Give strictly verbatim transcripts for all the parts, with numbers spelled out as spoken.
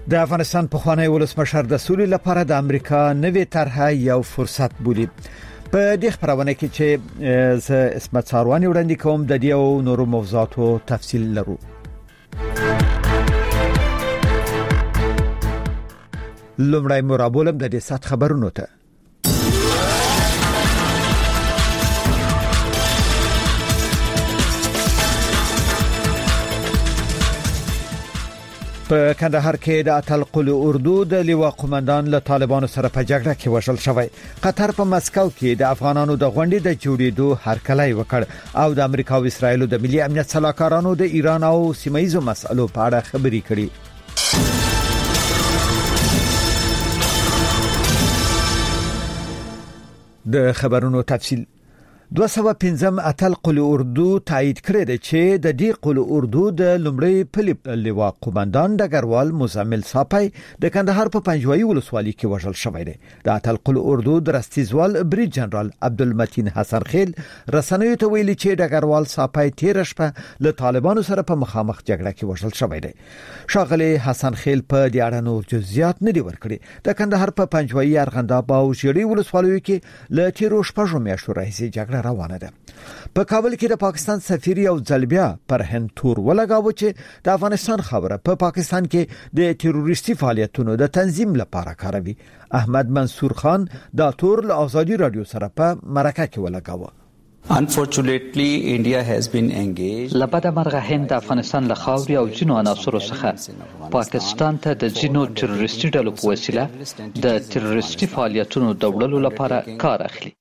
د افغانستان پخوانی ولسمشر د سولې لپاره د امریکا نوې طرحه یو فرصت بولي. په دې خبرونه کې چې ز اسمت ساروانی وړاندې کوم د دې او نورو موضوعاتو تفصیل لرو. لومړی مرابولم د دې سات خبرونو ته. په کندهار کې د اتل قل اردو د لواء قومندان له طالبانو سره په جګړه کې وژل شوی. قطر په مسکو کې د افغانانو د غونډې د جوړېدو هرکلی وکړ او د امریکا او اسرایل د ملي امنیت صلاحکارانو د ایران او سیمایي مسایلو په اړه خبرې کړې. د خبرونو تفصیل. دوه سوه او پنځم اتل قل اردو تایید کړی دی چې د دې قل اردو د لومړی پلي لواء قومندان ډګروال مزمل صاپای د کندهار په پنجوایي ولسوالۍ کې وژل شوی دی. د اتل قل اردو د رستیزوال بریج جنرال عبدالمتین حسن خیل رسنیو ته ویلي چې ډګروال صاپای تیر شپه له طالبانو سره په مخامخ جګړه کې وژل شوی دی. ښاغلی حسن خیل په دې اړه نور جزئیات نه دی ورکړي. د کندهار په پنجوایي ارغنداب او ژړی ولسوالیو کې له تیرو شپږو میاشتو راهیسې جګړه روانه ده. په کابل کې د پاکستان سفیر یو ځلبیا پر هند تور ولګاوه چې د افغانستان خبره په پا پاکستان کې د تروریستي فعالیتونو د تنظیم لپاره کاروي. احمد منصور خان دا تور له آزادي رادیو سره په مرکه کې ولګاوه. Unfortunately, India has been engaged. لبدا مرغه هند د افغانستان له خاورې او جنو عناصرو څخه پاکستان ته د جنو تروریستي ډلو په وسیله د تروریستي فعالیتونو د وړلو لپاره کار اخلي.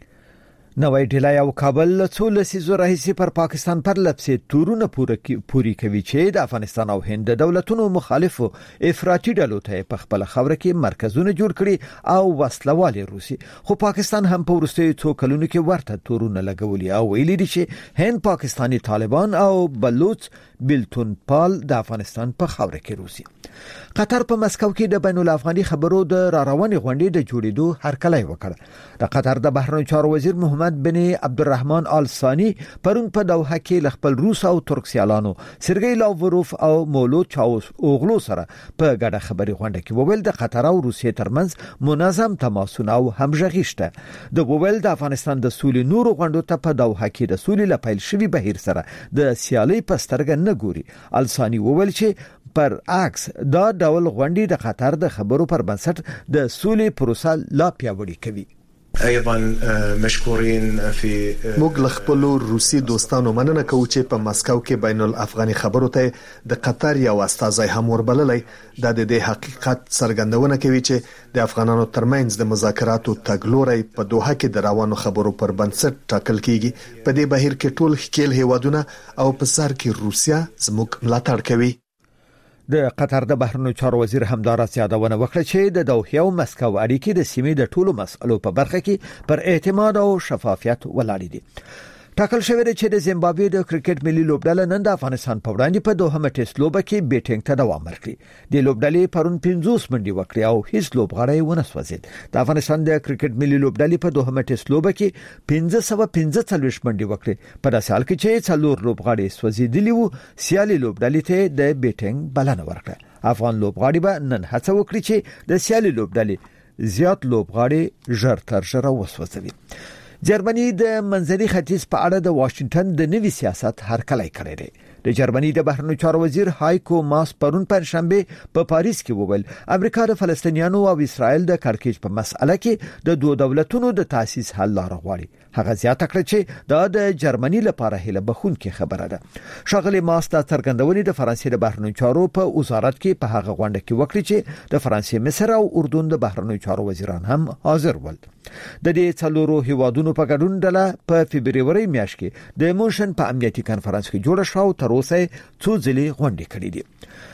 نوې ډیلای او کابل څو لسیزو راهیسې پر پاکستان پر لپسې تورونه پوری کوي چې د افغانستان او هند د دولتونو مخالفو افراطي ډلو ته په خپل خوره کې مرکزونه جوړ کړي او وسلوالې روسي. خو پاکستان هم په وروستیو څو کلونو کې ورته تورونه لګولي او ویلي دي چې هند پاکستاني طالبان او بلوچ بلتون پال د افغانستان په خوره کې روسي. قطر په مسکو کې د بین الافغاني خبرو د را روانې غونډې د جوړېدو هرکلی وکړ. د قطر د بهرنیو چارو وزیر محمد بن عبدالرحمن آل ثانی پرون په دوحه کې خپل روس او ترک سیالانو سرګی لاوروف او مولود چاوس اوغلو سره په ګډه خبري غونډه کې وویل د قطر او روسیې ترمنځ منظم تماسونه او همغږي شته. د وویل د افغانستان د سولې نورو غونډو ته په دوحه کې د سولې لپاره شوی بهیر سره د سیالي پسترګ نه ګوري. آل ثانی وویل چې پر عکس دا ډول غونډې د قطر د خبرو پر بنسټ د سولې پروسه لا پیاوړې کوي. ايضا مشکورین فی موږ له خپل روسي دوستانو مننه کوو چې په مسکو کې بین الافغاني خبرو ته د قطر یو استازی هم وربللی. دا د دې حقیقت څرګندونه کوي چې د افغانانو ترمنځ د مذاکراتو تګلوري په دوحه کې د روانو خبرو پر بنسټ ټاکل کیږي. په دې بهیر کې ټول ښکیل هیوادونه او په سر کې روسیا زموږ ملاتړ کوي. د قطر د بهرنیو چارو وزیر همدارس یادونه وکړه چې د دوحه او مسکو اړیکې د سیمې د ټولو مسئلو په برخه کې پر اعتماد او شفافیت ولاړې دي. ټاکل شوی دی چې د زیمبابوې د کرکټ ملي لوبډله نن د افغانستان په وړاندې په دوحه ټیسټ لوبه کې بیټینګ ته دوام ورکړي. د لوبډلې پرون پنځوس منډې وکړې او هیڅ لوبغاړی ونه سوځید. د افغانستان د کرکټ ملي لوبډلې په دوحه ټیسټ لوبه کې پنځه سوه پنځه څلوېښت منډې وکړې. په داسې حال کې چې څلور لوبغاړي سوځیدلي وو، سیالي لوبډلې ته د بیټینګ بلنه ورکړه. افغان لوبغاړي به نن هڅه وکړي چې د سیالي لوبډلې زیات لوبغاړي ژر تر ژره وسوځوي. جرمني د منځني ختیځ په اړه د واشنگټن د نوي سیاست هرکلی کړی دی. د جرمني د بهرنیو چارو وزیر هایکو ماس پرون پنځشنبه په پاریس کې وویل امریکا د فلسطینیانو او اسرائیل د کړکېچ په مسأله کې د دوه دولتونو د تاسیس حل لاره غواړي. هغه زیاته کړه چې دا د جرمني لپاره هله بخونکې خبره ده. ښاغلی ماس د څرګندونې د فرانسې د بهرنیو چارو په وزارت کې په هغه غونډه کې وکړي چې د فرانسې، مصر او اردن د بهرنیو چارو وزیران هم حاضر ول. د دې څلورو هیوادونو په ګډون ډله په فبرवरी میاشت کې د موشن په امنیتي کانفرنس کې جوړه شو او تر اوسه څو ځلې غونډې کړې دي.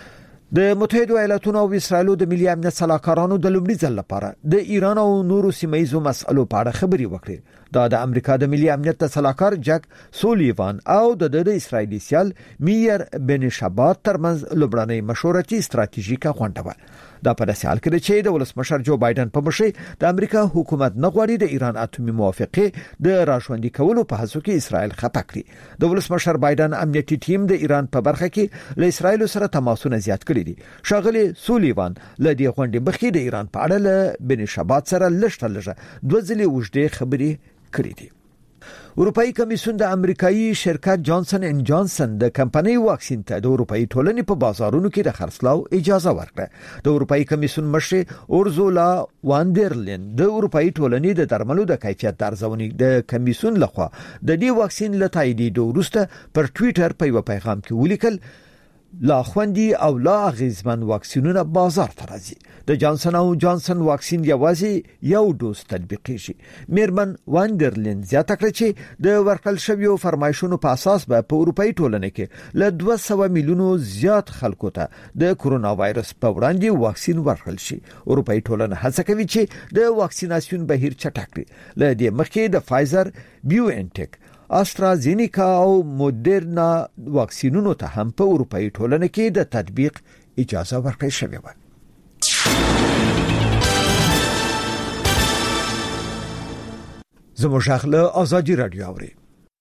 د متحده ایالاتونو او اسرایل د ملي امنیت صلاحکارانو د لومړي ځل لپاره د ایران او نورو سیمایي مسایلو په اړه خبري وکړي. دا د امریکا د ملي امنیت صلاحکار جک سولیوان او د د اسرایلی سیال میر بن شبات ترمنځ لومړنۍ مشورتي ستراتیژیکه غونډه و. دا په داسې حال کې چې د ولسمشر جو بایدن په مشرۍ د امریکا حکومت نه غواړي د ایران اتومي موافقه د راژوندي کولو په هڅو کې اسرائیل خپه کړي. د ولسمشر بایدن امنیتي ټیم د ایران په برخه کې له اسرائیل سره تماسونه زیات کړي دي. شاغلي سولیوان له دې غونډې مخکې د ایران په اړه له بن شبات سره لږه لږه دوه ځلې وژدې خبرې کړې دي. اروپאי کمیسیون د امریکایي شرکت جانسن اند جانسن د کمپنۍ واکسین ته د اروپאי ټولنې په بازارونو کې د خرڅلاو اجازه ورکړه. د اروپאי کمیسیون مشر اورزولا واندرلین د اروپאי ټولنې د درملو د کیفیت د ارزونې د کمیسیون لخوا د دې واکسین له تاییدو وروسته پر ټوئیټر په یو پیغام کې ولیکل لا خوندي او لا غیزمن واکسینونه بازار ته راځي. د جانسن او جانسن واکسین یوازې یو ډوز تطبیقیږي. میرمن واندرلین زیاته کړه چې د ورکړل شویو فرمایشونو په اساس به په اروپאי ټولنه کې له دوه سوه میلیونو زیات خلکو ته د کرونا وایرس په وړاندې واکسین ورکړل شي. اروپאי ټولنه هڅه کوي چې د واکسیناسیون بهیر چټک کړي. له دې مخکې د فایزر، بیو انټیک، آسترازینیکا او مودرنا واکسینونو ته هم په اروپאי ټولنه کې د تطبیق اجازه ورکړل شوې و. زموږ خپل ازادي رادیو اوري.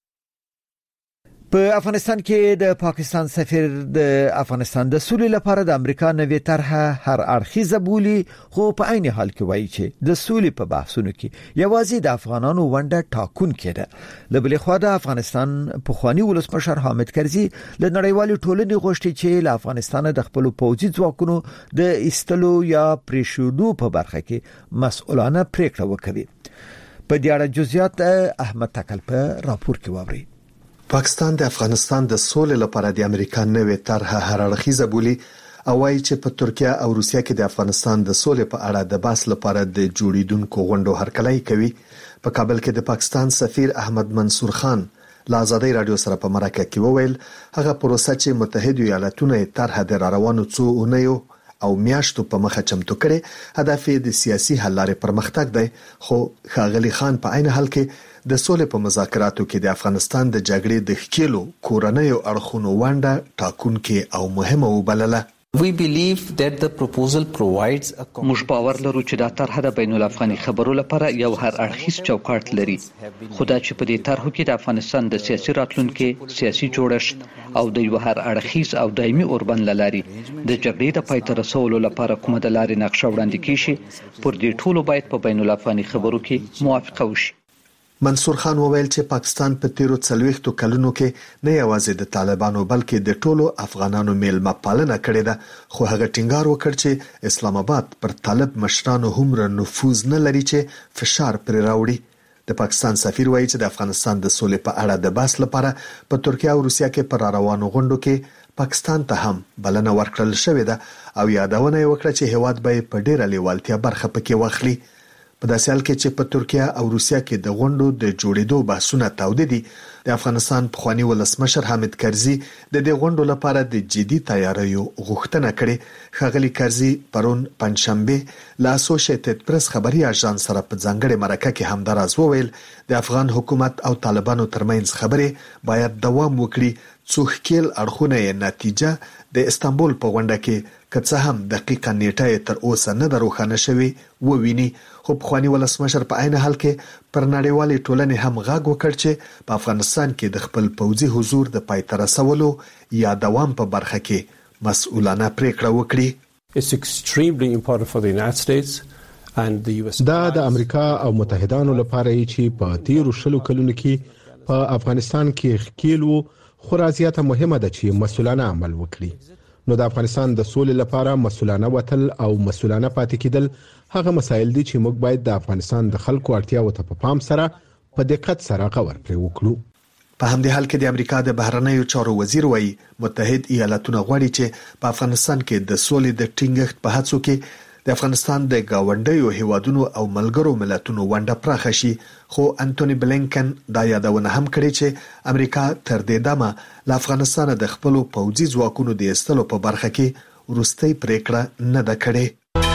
په افغانستان کې د پاکستان سفیر د افغانستان د سولې لپاره د امریکا نوې طرحه هر اړخیزه بولی، خو په عین حال کې وایي چې د سولې په بحثونو کې یوازې د افغانانو ونډه ټاکون کېده. لبلې خوا د افغانستان پخوانی ولسمشر حامد کرزي له نړیوالې ټولنې غوښتي چې له افغانستان د خپل پوځي ځواکونو د ایستلو یا پریښودو په برخه کې مسؤلانه پریکړه وکړي. په دې اړه جزئیات احمد تکل په راپور کې واوري. پاکستان د افغانستان د سولې لپاره د امریکا نوې طرحه هر اړخیزه بولی او وايي چې په ترکیه او روسیه کې د افغانستان د سولې په اړه د بحث لپاره د جوړیدونکو غونډو هرکلی کوي. په کابل کې د پاکستان سفیر احمد منصور خان له ازادي رادیو سره په مرکه کې وویل هغه پروسه چې متحده ایالاتونو طرحه د روانو څو اونیو او میاشتو په مخه چمتو کړي هدف د سیاسي حل لارې پرمختګ دی. خو ښاغلي خان په عین حال کې د سولې په مذاکراتو کې د افغانستان د جګړې د ښکېلو کورنۍ اړخونو ونډه ټاکونکې او مهمه وبلله. We believe that the proposal provides a موږ باور لرو چې دا طرحه د بین الافغاني خبرو لپاره یو هر اړخیز چوکاټ لري. خدا چې په دې طرحو کې د افغانستان د سیاسي راتلونکو، سیاسي جوړښت او د یو هر اړخیز او دایمي اوربند لاري د جګړې د پای ته رسولو لپاره کومه د لارې نقشه وړاندې کیږي، پر دې ټولو باید په بین الافغاني خبرو کې موافقه وشي. منصور خان وویل چې پاکستان په تیرو څلويختو کلونو کې نه یوازې د طالبانو بلکې د ټولو افغانانو میلمه پالنه کړې ده، خو هغه ټینګار وکړ چې اسلام آباد پر طالب مشرانو هم نفوذ نه لري چې فشار پر راوړي. د پاکستان سفیر وایي چې د افغانستان د سولې په اړه د بحث لپاره په ترکیه او روسیه کې پر روانو غونډو کې پاکستان ته هم بلنه ورکړل شوې ده او یادونه وکړه چې هواد به په ډیره لیوالتیا برخه پکې واخلي. په داسې حال کې چې په ترکیه او روسیه کې د غونډو د جوړېدو بحثونه تاوده دي، د افغانستان پخوانی ولسمشر حامد کرزي د دې غونډو لپاره د جدي تیاریو غوښتنه کړې. ښاغلي کرزي پرون پنځشنبه له اسوسییټډ پریس خبري اژانس سره په ځانګړي مرکه کې همداراز وویل د افغان حکومت او طالبانو ترمنځ خبرې باید دوام وکړي، څو ښکیل اړخونه یې نتیجه د استانبول په غونډه کې که څه هم دقیقه نیټه تر اوسه نه ده روښانه شوې وویني. خو پخوانی ولسمشر په عین حال کې پر نړیوالې ټولنې هم غږ وکړ چې په افغانستان کې د خپل پوځي حضور د پای ته رسولو یا دوام په برخه کې مسؤلانه پریکړه وکړي. It's extremely important for the United States and the U S. دا د امریکا او متحدانو لپاره چې په تیرو شلو کلونو کې په افغانستان کې ښکیلو خورازیاته مهمه ده چې مسؤلانه عمل وکړي. نو د افغانستان د سولې لپاره مسؤلانه وتل او مسؤلانه پاتې کېدل هغه مسایل دي چې موږ باید د افغانستان د خلکو اړتیاو ته په پام سره په دقت سره غور پرې وکړو. په همدې حال کې د امریکا د بهرنیو چارو وزیر وایي متحد ایالاتونه غواړي چې په افغانستان کې د سولې د ټینګښت په هڅو کې د افغانستان د گاونډیو هیوادونو او ملګرو ملتونو ونډه پراخه شي. خو انټونی بلینکن دا یادونه هم کړې چې امریکا تر دې دمه له افغانستان د خپل پوځي ځواکونو د ایستلو په برخه کې وروستۍ پریکړه نه ده کړې.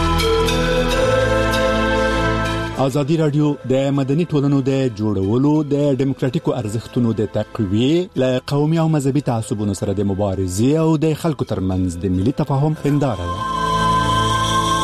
ازادي رادیو د مدني ټولنو د جوړولو د ډیموکراتیکو ارزښتونو د تقویې له قومي او مذهبي تعصبونو سره د مبارزې او د خلکو ترمنځ د ملي تفاهم هنداره ده.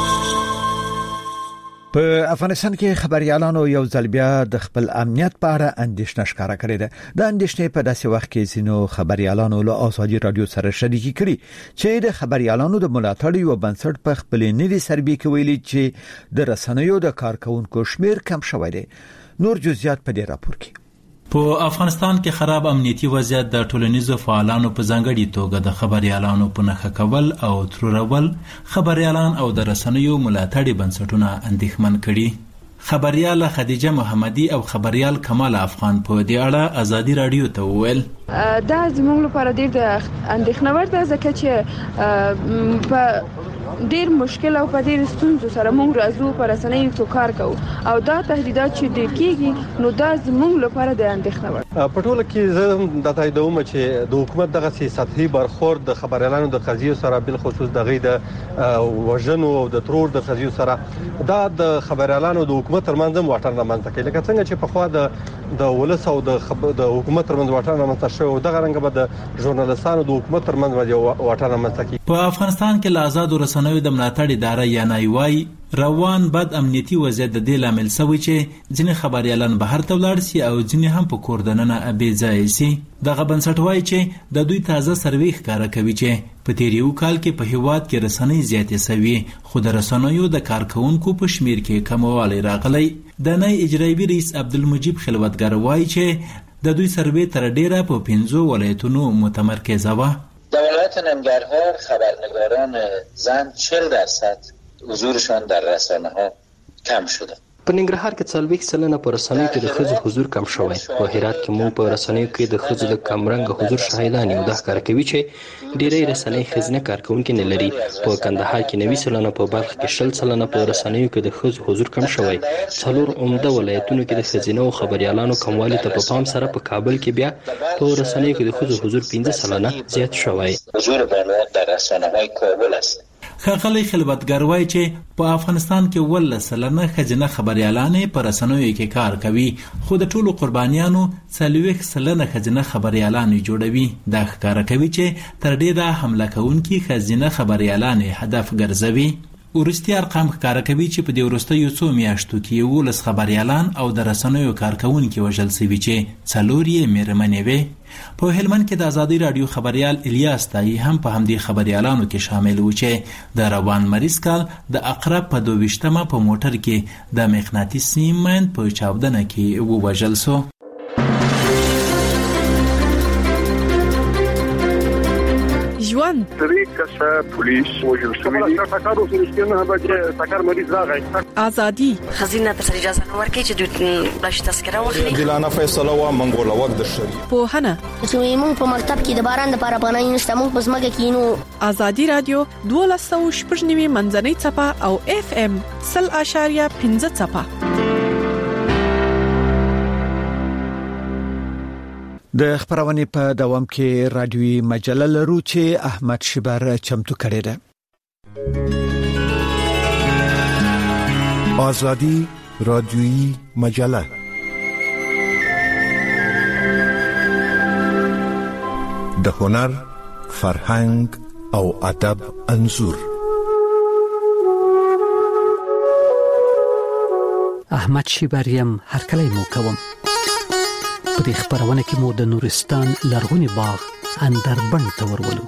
په افغانستان کې خبريالانو یو ځل بیا د خپل امنیت په اړه اندېښنه ښکاره کړې ده. د اندېښنې په داسې وخت کې ځینو خبريالانو له ازادي رادیو سره شریکي کړي چې د خبريالانو د ملاتړ یو بنسټ په خپل نوي سربي کې ویلي چې د رسنیو د کارکونکو شمیر کم شوی دی. نور جزئیات په دې راپور کې. په افغانستان کې خراب امنیتي وضعیت د ټولنیزو فعالانو په ځانګړي توګه د خبريالانو په نښه کول او ترورول خبريالان او د رسنیو ملاتړي بنسټونه اندېښمن کړي. خبرياله خدیجه محمدي او خبريال کمال افغان په دې اړه ازادي رادیو ته وویل دا زموږ لپاره ډېر د اندېښنه وړ ده ځکه چې په ډیر مشکل او په ډیر ستونزو سره موږ راځو پر رسنیو کې کار کوو او دا تهدیدات چې ډیر کیږي نو دا زموږ لپاره د اندېښنه وړ. په ټوله کې زه د تاییدوم چې د حکومت دغه سیاستي برخورد د خبريالانو د قضیو سره بل خصوص د غي د وژنو او د ترور د قضیو سره دا د خبريالانو د حکومت ترمنځ واټن رامنځته کوي لکه څنګه چې په خوا د د ولس او د خب... د حکومت ترمنځ واټن رامنځته شوی دغه رنګ به د ژورنالستانو د حکومت ترمنځ واټن رامنځته کوي. په افغانستان کې له آزاد رسنیو د ملاتړ اداره یا نایوای روان بد امنیتي وضعیت د دې لامل شوی چې ځینې خبريالان بهر ته ولاړ شي او ځینې هم په کور دننه ابي ځای شي. دغه بنسټ وایي چې د دوی تازه سروې ښکاره کوي چې په تیر یو کال کې په هیواد کې رسنۍ زیاتې شوي خو د رسنیو د کارکونکو په شمیر کې کموالی راغلی. د نای اجرایي رئیس عبدالمجید خلوتګر وایي چې د دوی سروې تر ډیره په پنځو ولایتونو متمرکزه و. در ولایت ننگرهار خبرنگاران زن چهل درصد حضورشان در رسانه ها کم شده. په ننګرهار کې څلوېښت سلنه په رسنیو کې د ښځو حضور کم شوی. په هرات کې موږ په رسنیو کې د ښځو د کمرنګ حضور شاهدان یو. دا ښکاره کوي چې ډېری رسنۍ ښځینه کارکونکي نه لري. په کندهار کې نوي سلنه، په بلخ کې شل سلنه په رسنیو کې د ښځو حضور کم شوی. څلور عمده ولایتونو کې د ښځینه خبريالانو کموالی ته په پام سره په کابل کې بیا په رسنیو کې د ښځو حضور پنځه سلنه زیات شوی. حضور بالا در رسانه‌های کابل است. خاغلی خلوتګر وایي چې په افغانستان کې ولس سلنه ښځینه خبريالان په رسنیو کې کار کوي خو د ټولو قربانیانو څلوېښت سلنه ښځینه خبريالان جوړوي. دا ښکاره کوي چې تر ډیره حمله کوونکي ښځینه خبريالان هدف ګرځوي. ورستي ارقام ښکاره کوي چې په دې وروستیو څو میاشتو کې یولس خبريالان او د رسنیو کارکونکي وژل شوي چې څلور یې مېرمنې وې. په هلمند کې د ازادي رادیو خبريال الیاس تای هم په همدې خبريالانو کې شامل و چې د روان مریض کال د اقرب په دویشتمه په موټر کې د مغناطیسي مین په چاودنه کې ووژل شو. ژوند طریق کسه پولیس وژل شوی دی. سکارو سرشتنه به سکار مریض راغی. ازادي خزینه ته اجازه نه ورکړي چې دوی بلش تذکره واخلي. دلانه فیصله و منګول وخت د شری. په هنه چې موږ په مکتب کې د باران لپاره پناه نشته موږ په سمګه کې نو. ازادي رادیو دولس سوه شپږ نوي منځنۍ چپه او اف ام صفر اشاریه پنځه چپه. د خبرونه په دوام کې رادیوي مجله لرو چې احمد شبر چمتو کړی ده. آزادی رادیویی مجله د هنر، فرهنګ او ادب انځور. احمد شبریم هر کله مو کوم. په دې خبرونه کې مو د نورستان لرغونی باغ اندربند ته ورولو.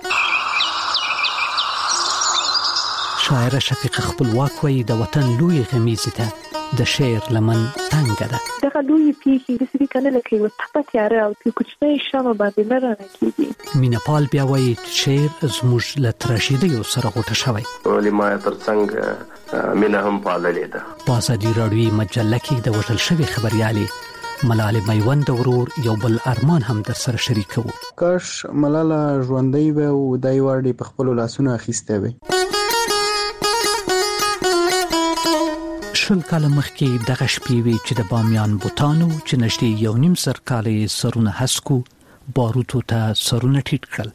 شاعر شفیق خپلواک وایي د وطن لوی غمیزه ته د شعر لمن تنګ ده. دغه لوی پیښې د سړي کنه لکه یو تپه تیاره او چې کوچنی شمه باندې نه رانکېږي. مینا پال بیا وایي شعر زموږ له تراشیدو سره غوټه شوی. ولې ما ترڅنګ مینا هم پاللې ده. په ازادي رادیوي مجله کې د وژل شوی خبريالي ملاله میوند ورور یو بل ارمان هم در سره شریکو. کاش ملاله ژوندۍ و او دای وړي په خپل لاسونو اخیسته وي. شل کال مخکې دغه شپې وی چې د بامیان بوتانو چې نږدې یو نیم سر کالې سرونه هسکو باروتو ته سرونه ټیټ کړل.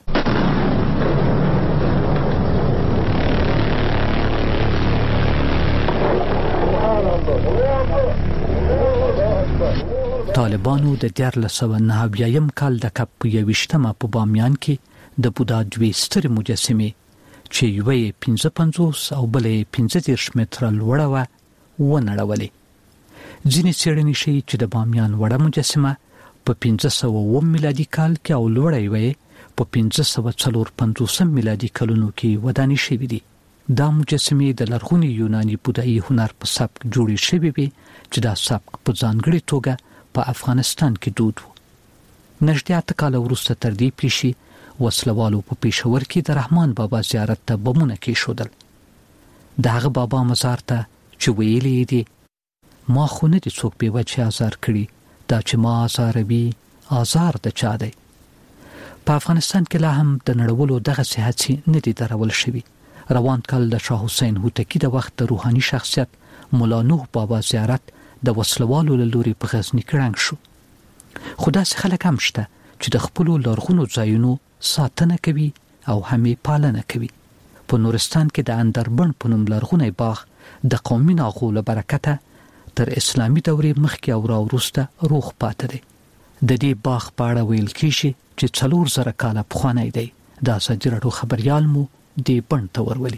طالبانو د دیارلس سوه نهه اویایم کال د کب په یویشتمه په بامیان کې د بودا دوې سترې مجسمې چې یوه یې پنځه پنځوس او بله یې پنځه دېرش متره لوړه وه ونړولې. ځینې څېړنې ښیي چې د بامیان وړه مجسمه په پنځه سوه اووم میلادي کال کې او لوړه یې په پنځه سوه څلور پنځوسم میلادي کلونو کې ودانې شوې دي. دا مجسمې د لرغوني یوناني بودایي هنر په سبک جوړې شوې وي چې دا سبک په ځانګړې توګه په افغانستان کې دود و. نږدې اته کاله وروسته تر دې پیښې وسلوالو په پېښور کې د رحمان بابا زیارت ته بمونه کېښودل. د هغه بابا مزار ته چې ویلې دي ما خو نه دي څوک بې وجې ازار کړي، دا چې ما ازاروي ازار د چا دی. په افغانستان کې لا هم د نړولو دغسې هڅې نه دي درول شوي. روان کال د شاه حسین هوتکی د وخت د روحاني شخصیت مولا نوح بابا زیارت د وسلوالو له لوري په غزني کې ړنګ شو. خو داسې خلک هم شته چې د خپلو لرغونو ځایونو ساتنه کوي او هم یې پالنه کوي. په نورستان کې د اندربن په نوم لرغونی باغ د قومي ناغو له برکته تر اسلامي دورې مخکې او راوروسته روغ پاتې دی. د دې باغ په اړه ویل کېږي چې څلور زره کاله پخوانی دی. د ازادي راډیو خبریال مو دې بڼ ته ورولي.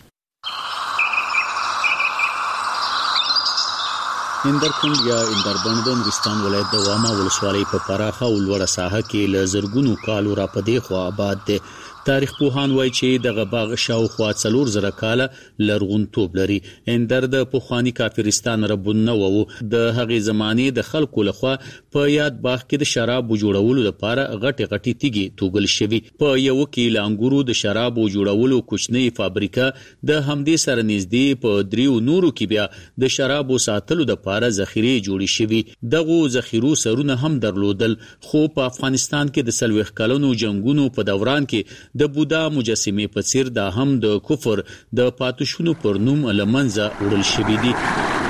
اندرکند یا اندربن د نورستان ولایت د واما ولسوالۍ په پراخه او لوړه ساحه کې له زرګونو کالو را پدې خوا آباد دی. تاریخ پوهان وایي چې دغه باغ شاوخوا څلور زره کاله لرغونتوب لري. اندر د پخواني کافرستان ربونه وو. د هغې زمانې د خلکو لخوا په یاد باغ کې د شرابو جوړولو لپاره غټي غټي تیږې توګل شوي. په یو کې لانګورو د شرابو جوړولو کوچنی فابریکه د همدې سره نږدې په دریو نورو کې بیا د شرابو ساتلو لپاره ذخیره جوړې شوي. دغه ذخیرو سرونه هم درلودل. خو په افغانستان کې د سلويخ کلونو جنگونو په دوران کې د بودا مجسمه په څیر دا هم د کفر د پاتوشونو پر نوم لمنځه وړل شوی دی.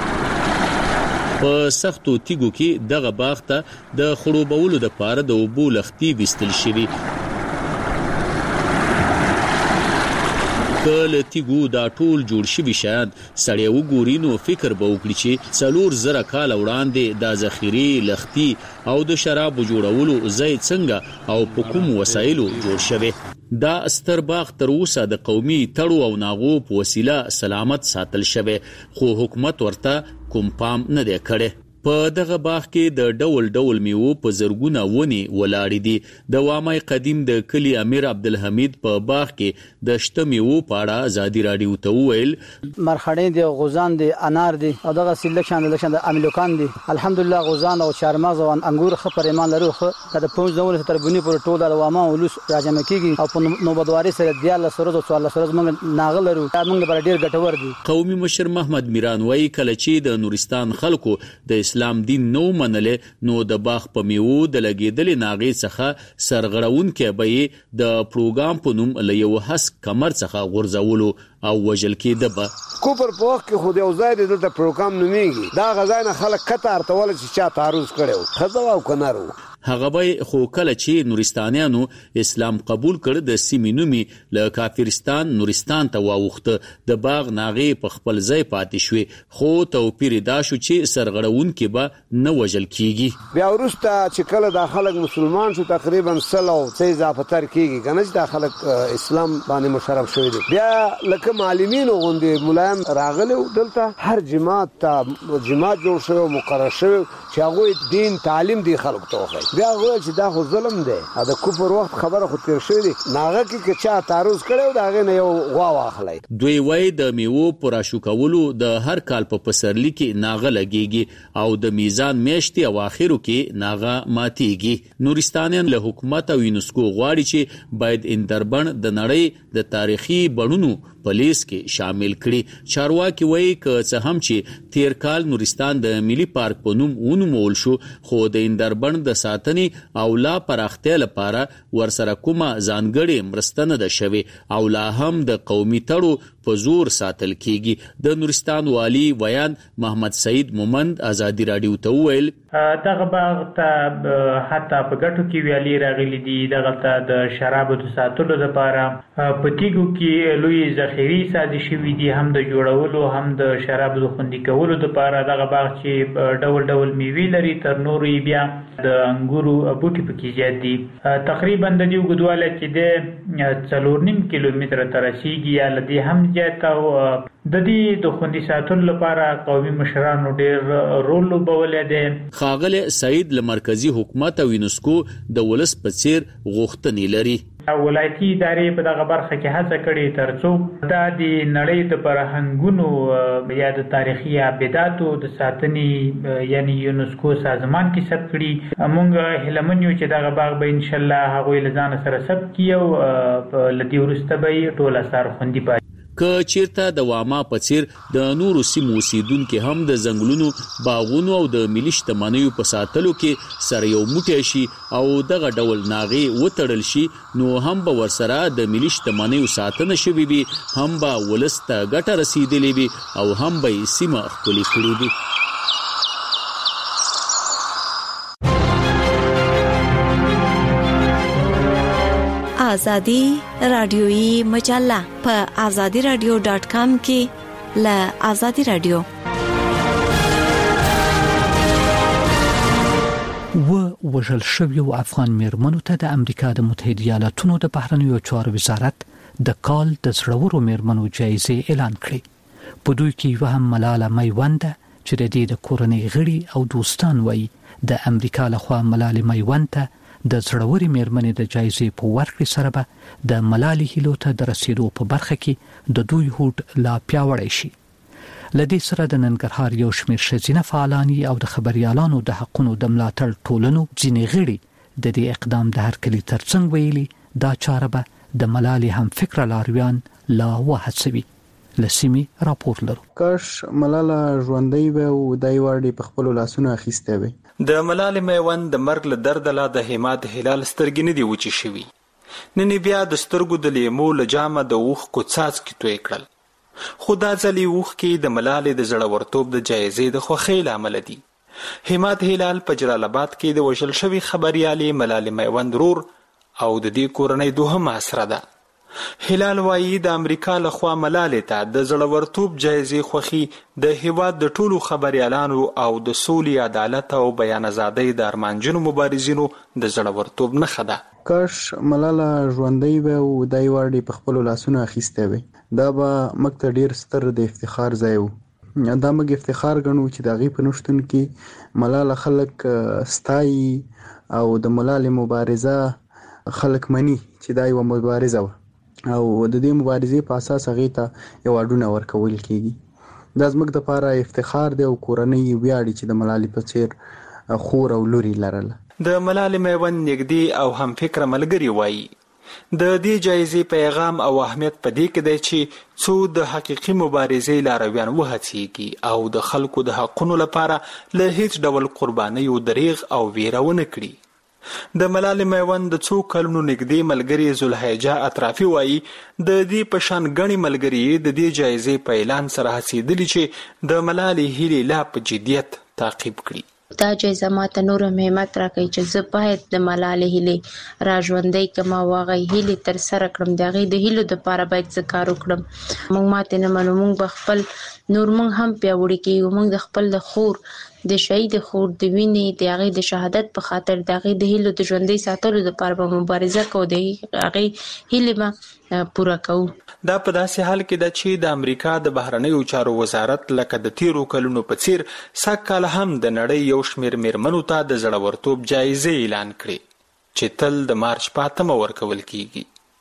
په سختو تیګو کې دغه باغ ته د خړوبولو لپاره د اوبو لختي وستل شوی. کله تیګو دا ټول جوړ شوی شاید سړی وګوري نو فکر به وکړي چې څلور زره کال وړاندې د ذخیره لختي او د شرابو جوړولو ځای څنګه او په کوم وسایلو جوړ شوی. دا ستر باغ تر اوسه د قومي تړو او ناغو په وسیله سلامت ساتل شوی، خو حکومت ورته کوم پام نه دی کړی. په دغه باغ کې د ډول ډول میوو په زرګونه ونې ولاړې دي. د وامای قدیم د کلی امیر عبدالحمید په باغ کې د شته میوو په اړه ازادي راډیو ته وویل مرخړې دي، غوزان دي، انار دي او دغه سلیکشن د لشن د امیلوکان دي. الحمدلله غوزان او چارمغز او انګور خپر ایمان لرو. خو د پونځ ډول تر بونی پر ټول د واما ولوس راجمه کیږي او په نوبدواري سره دیاله سره د څوال سره موږ ناغلرو. موږ پر ډیر ګټور دي. قومي مشر محمد میران وایي کله چې د نورستان خلکو د اسلام دین نو منله نو د باغ په میوو د لګیدل ناغې څخه سرغړون کې به د پروګرام په نوم له یو حس کمر څخه غورځولو او وجل کې دبه کوپر په وخت کې خو د اوزای د پروګرام نومېږي. دا غزاینه خلک کتار ته ول چې چا تعرض کړو خزو او کنارو. هغه به خو کله چې نورستانیانو اسلام قبول کړ د سیمینومي له کافرستان نورستان ته واوخته. د باغ ناغې په خپل ځای پاتې شوې، خو توپیر دا شو چې سرغړون کې به نه وجل کیږي. بیا ورسته چې کله د خلک مسلمان شو تقریبا سلو څه اضافه تر کیږي کنه چې د خلک اسلام باندې مشرف شوی دي. بیا لکه معلمین غوندې مولایان راغلي دلته هر جماعت ته جماعت جوړ شو مقرر شو چې هغه دین تعلیم دی خلک ته وخی. بیا غوښ چې دا خو ظلم دی. دا کوپر وخت خبره خو تیر شوی دی. ناغه کې چې چا تعرض کړو دا غي نه یو غوا واخلای. دوی وای د میوو پر اشوکولو د هر کال په پسرلی کې ناغه لګيږي او د میزان میشتي او اخرو کې ناغه ماتيږي. نورستانیان له حکومت او یونسکو غواړي چې باید اندربن د نړۍ د تاریخي بڼونو پولیس کې شامل کړي. چارواکي وایي که څه هم چې تیر کال نورستان د ملي پارک په نوم ونومول شو، خو د اندربن د ساتنې او لا پراختیا لپاره ورسره کومه ځانګړې مرسته نه ده شوې او لا هم د قومي تړو په زور ساتل کیږي. د نورستان والی ویان محمد سعید مومند ازادي راډیو ته وویل دغه باغ ته حتی په ګټو کې ویالي راغلي دي. دغه ته د شرابو د ساتلو لپاره په تیګو کې لوی ذخیرې سازي شوي دي، هم د جوړولو هم د شرابو د خوندي کولو لپاره. دغه باغ چې ډول ډول میوې لري، تر نورو بیا د انګورو بوټي پکې زیات دي. تقریبا د دې اوږدوالی چې د څلور نیم کیلومتره ته رسیږي یا له دې هم زیات او د دې د خوندي ساتلو لپاره قومي مشرانو ډېر رول لوبولې دي. ښاغلی سعید له مرکزی حکومت او یونسکو د ولس په څیر غوښتنې لري. ولایتي ادارې په دغه برخه کې هڅه کړې ترڅو دا د نړۍ د فرهنګونو یا د تاریخي ابداتو د ساتنې یعنی یونسکو سازمان کې ثبت کړي. موږ هیله منو چې دغه باغ به ان شاء الله هغه لزان سره ثبت کیو لدی ورسته به ټول اثار خوندي پاتې. که چیرته د واما په څیر د نورو سیمو اوسیدونکو هم د ځنګلونو باغونو او د ملي شتمنیو په ساتلو کې سره یو موټی شي او دغه ډول ناغې وتړل شي نو هم به ورسره د ملي شتمنیو ساتنه شوي وي، هم به ولس ته ګټه رسیدلې وي او هم به یې سیمه ښکلې کړې وي. آزادی رادیویی مجله په آزادی رادیو ډاٹ کام کې ل آزادی رادیو و وژل شویو افغان میرمنو ته د امریکا د متحده ایالاتونو د بهرنیو چارو وزارت د کال د زړورو میرمنو جایزې اعلان کړې. په دوی کې یو هم ملاله میوند چې د دې د کورنۍ غړي او دوستان وایي د امریکا لخوا ملاله میوند ته د زړوري میرمنې د جایزې په ورکړې سره به د ملالۍ هیلو ته د رسیدو په برخه کې د دوی هوډ لا پیاوړی شي. لدې سره د ننګرهار یو شمېر ښځینه فعالاني او د خبريالانو د حقونو د ملاتړ ټولنو ځینې غړي د دې اقدام د هرکلي ترڅنګ ویلي دا چاره به د ملالۍ هم فکر لارویان لا وهڅوي. لسیمې راپور لرو. کاش ملاله ژوندۍ وه او دای وړي په خپل لاسونو اخیسته وي. د ملالۍ میوند د مرګ له درد لا د همت هلال سترګې نه دی وچی شوی. نن بیا د سترګو د لیمو له جامه د اوښ کوڅاڅ کې توی کړل. خو دا ځلې اوښ کې د ملالۍ د زړورتوب د جایزې د خوښۍ لامل دي. همت هلال په جلال آباد کې د وژل شوي خبريالې ملالۍ میوند رور او د دې کورنۍ دوهم اسره ده. هلال وایي د امریکا لخوا ملالۍ ته د زړورتوب جایزې خوښي د هیواد د ټولو خبريالانو او د سولې، عدالت او بیان ازادۍ د ارمانجنو مبارزینو د زړورتوب نښه ده. کاش ملاله ژوندۍ وه او دای وړي په خپل لاسونو اخیسته وي. دا به موږ ته ډیر ستر د افتخار ځای و. دا موږ افتخار ګڼو چې د هغې په نشتون کې ملاله خلک ستایي او د ملالۍ مبارزه خلک مني چې دا یوه مبارزه وه او د دې مبارزې په اساس هغه ته یو اډونه ورکول کیږي. دا زموږ د لپاره افتخار دی او کورنۍ ویاړي چې د ملالۍ په څیر خور او لوري لرله. د ملالۍ میوند نږدې او هم فکر ملګری وایي د دې جایزې پیغام او اهمیت په دې کې دی چې څو د حقیقي مبارزې لارویان وهڅیږي او د خلکو د حقونو لپاره له هیڅ ډول قربانۍ او دریغ او ویره ونه کړي. د ملالۍ میوند د څو کلونو نږدې ملګری ذوالحجه اطرافي وایي د دې په شان ګڼې ملګري د دې جایزې په اعلان سره هڅېدلي چې د ملالۍ هیلې لا په جدیت تعقیب کړي. دا جایزه ماته نور همت راکوي چې زه باید د ملالۍ هیلې را ژوندۍ کړم او هغه هیلې ترسره کړم. د هغې د هیلو دپاره باید څه کار وکړم. موږ ماتې نه منو. موږ به خپل نور موږ هم پیاوړي کېږو. موږ د خپل د خور د شهید خور د وینې د هغې د شهادت په خاطر د هغې د هیلو د ژوندۍ ساتلو دپاره به مبارزه کوو. د هغې هیلې به پوره کوو. دا په داسې حال کې ده چې د امریکا د بهرنیو چارو وزارت لکه د تیرو کلونو په څیر سږ کال هم د نړۍ یو شمېر میرمنو ته د زړورتوب جایزې اعلان کړې چې تل د مارچ په اتمه ورکول کیږي.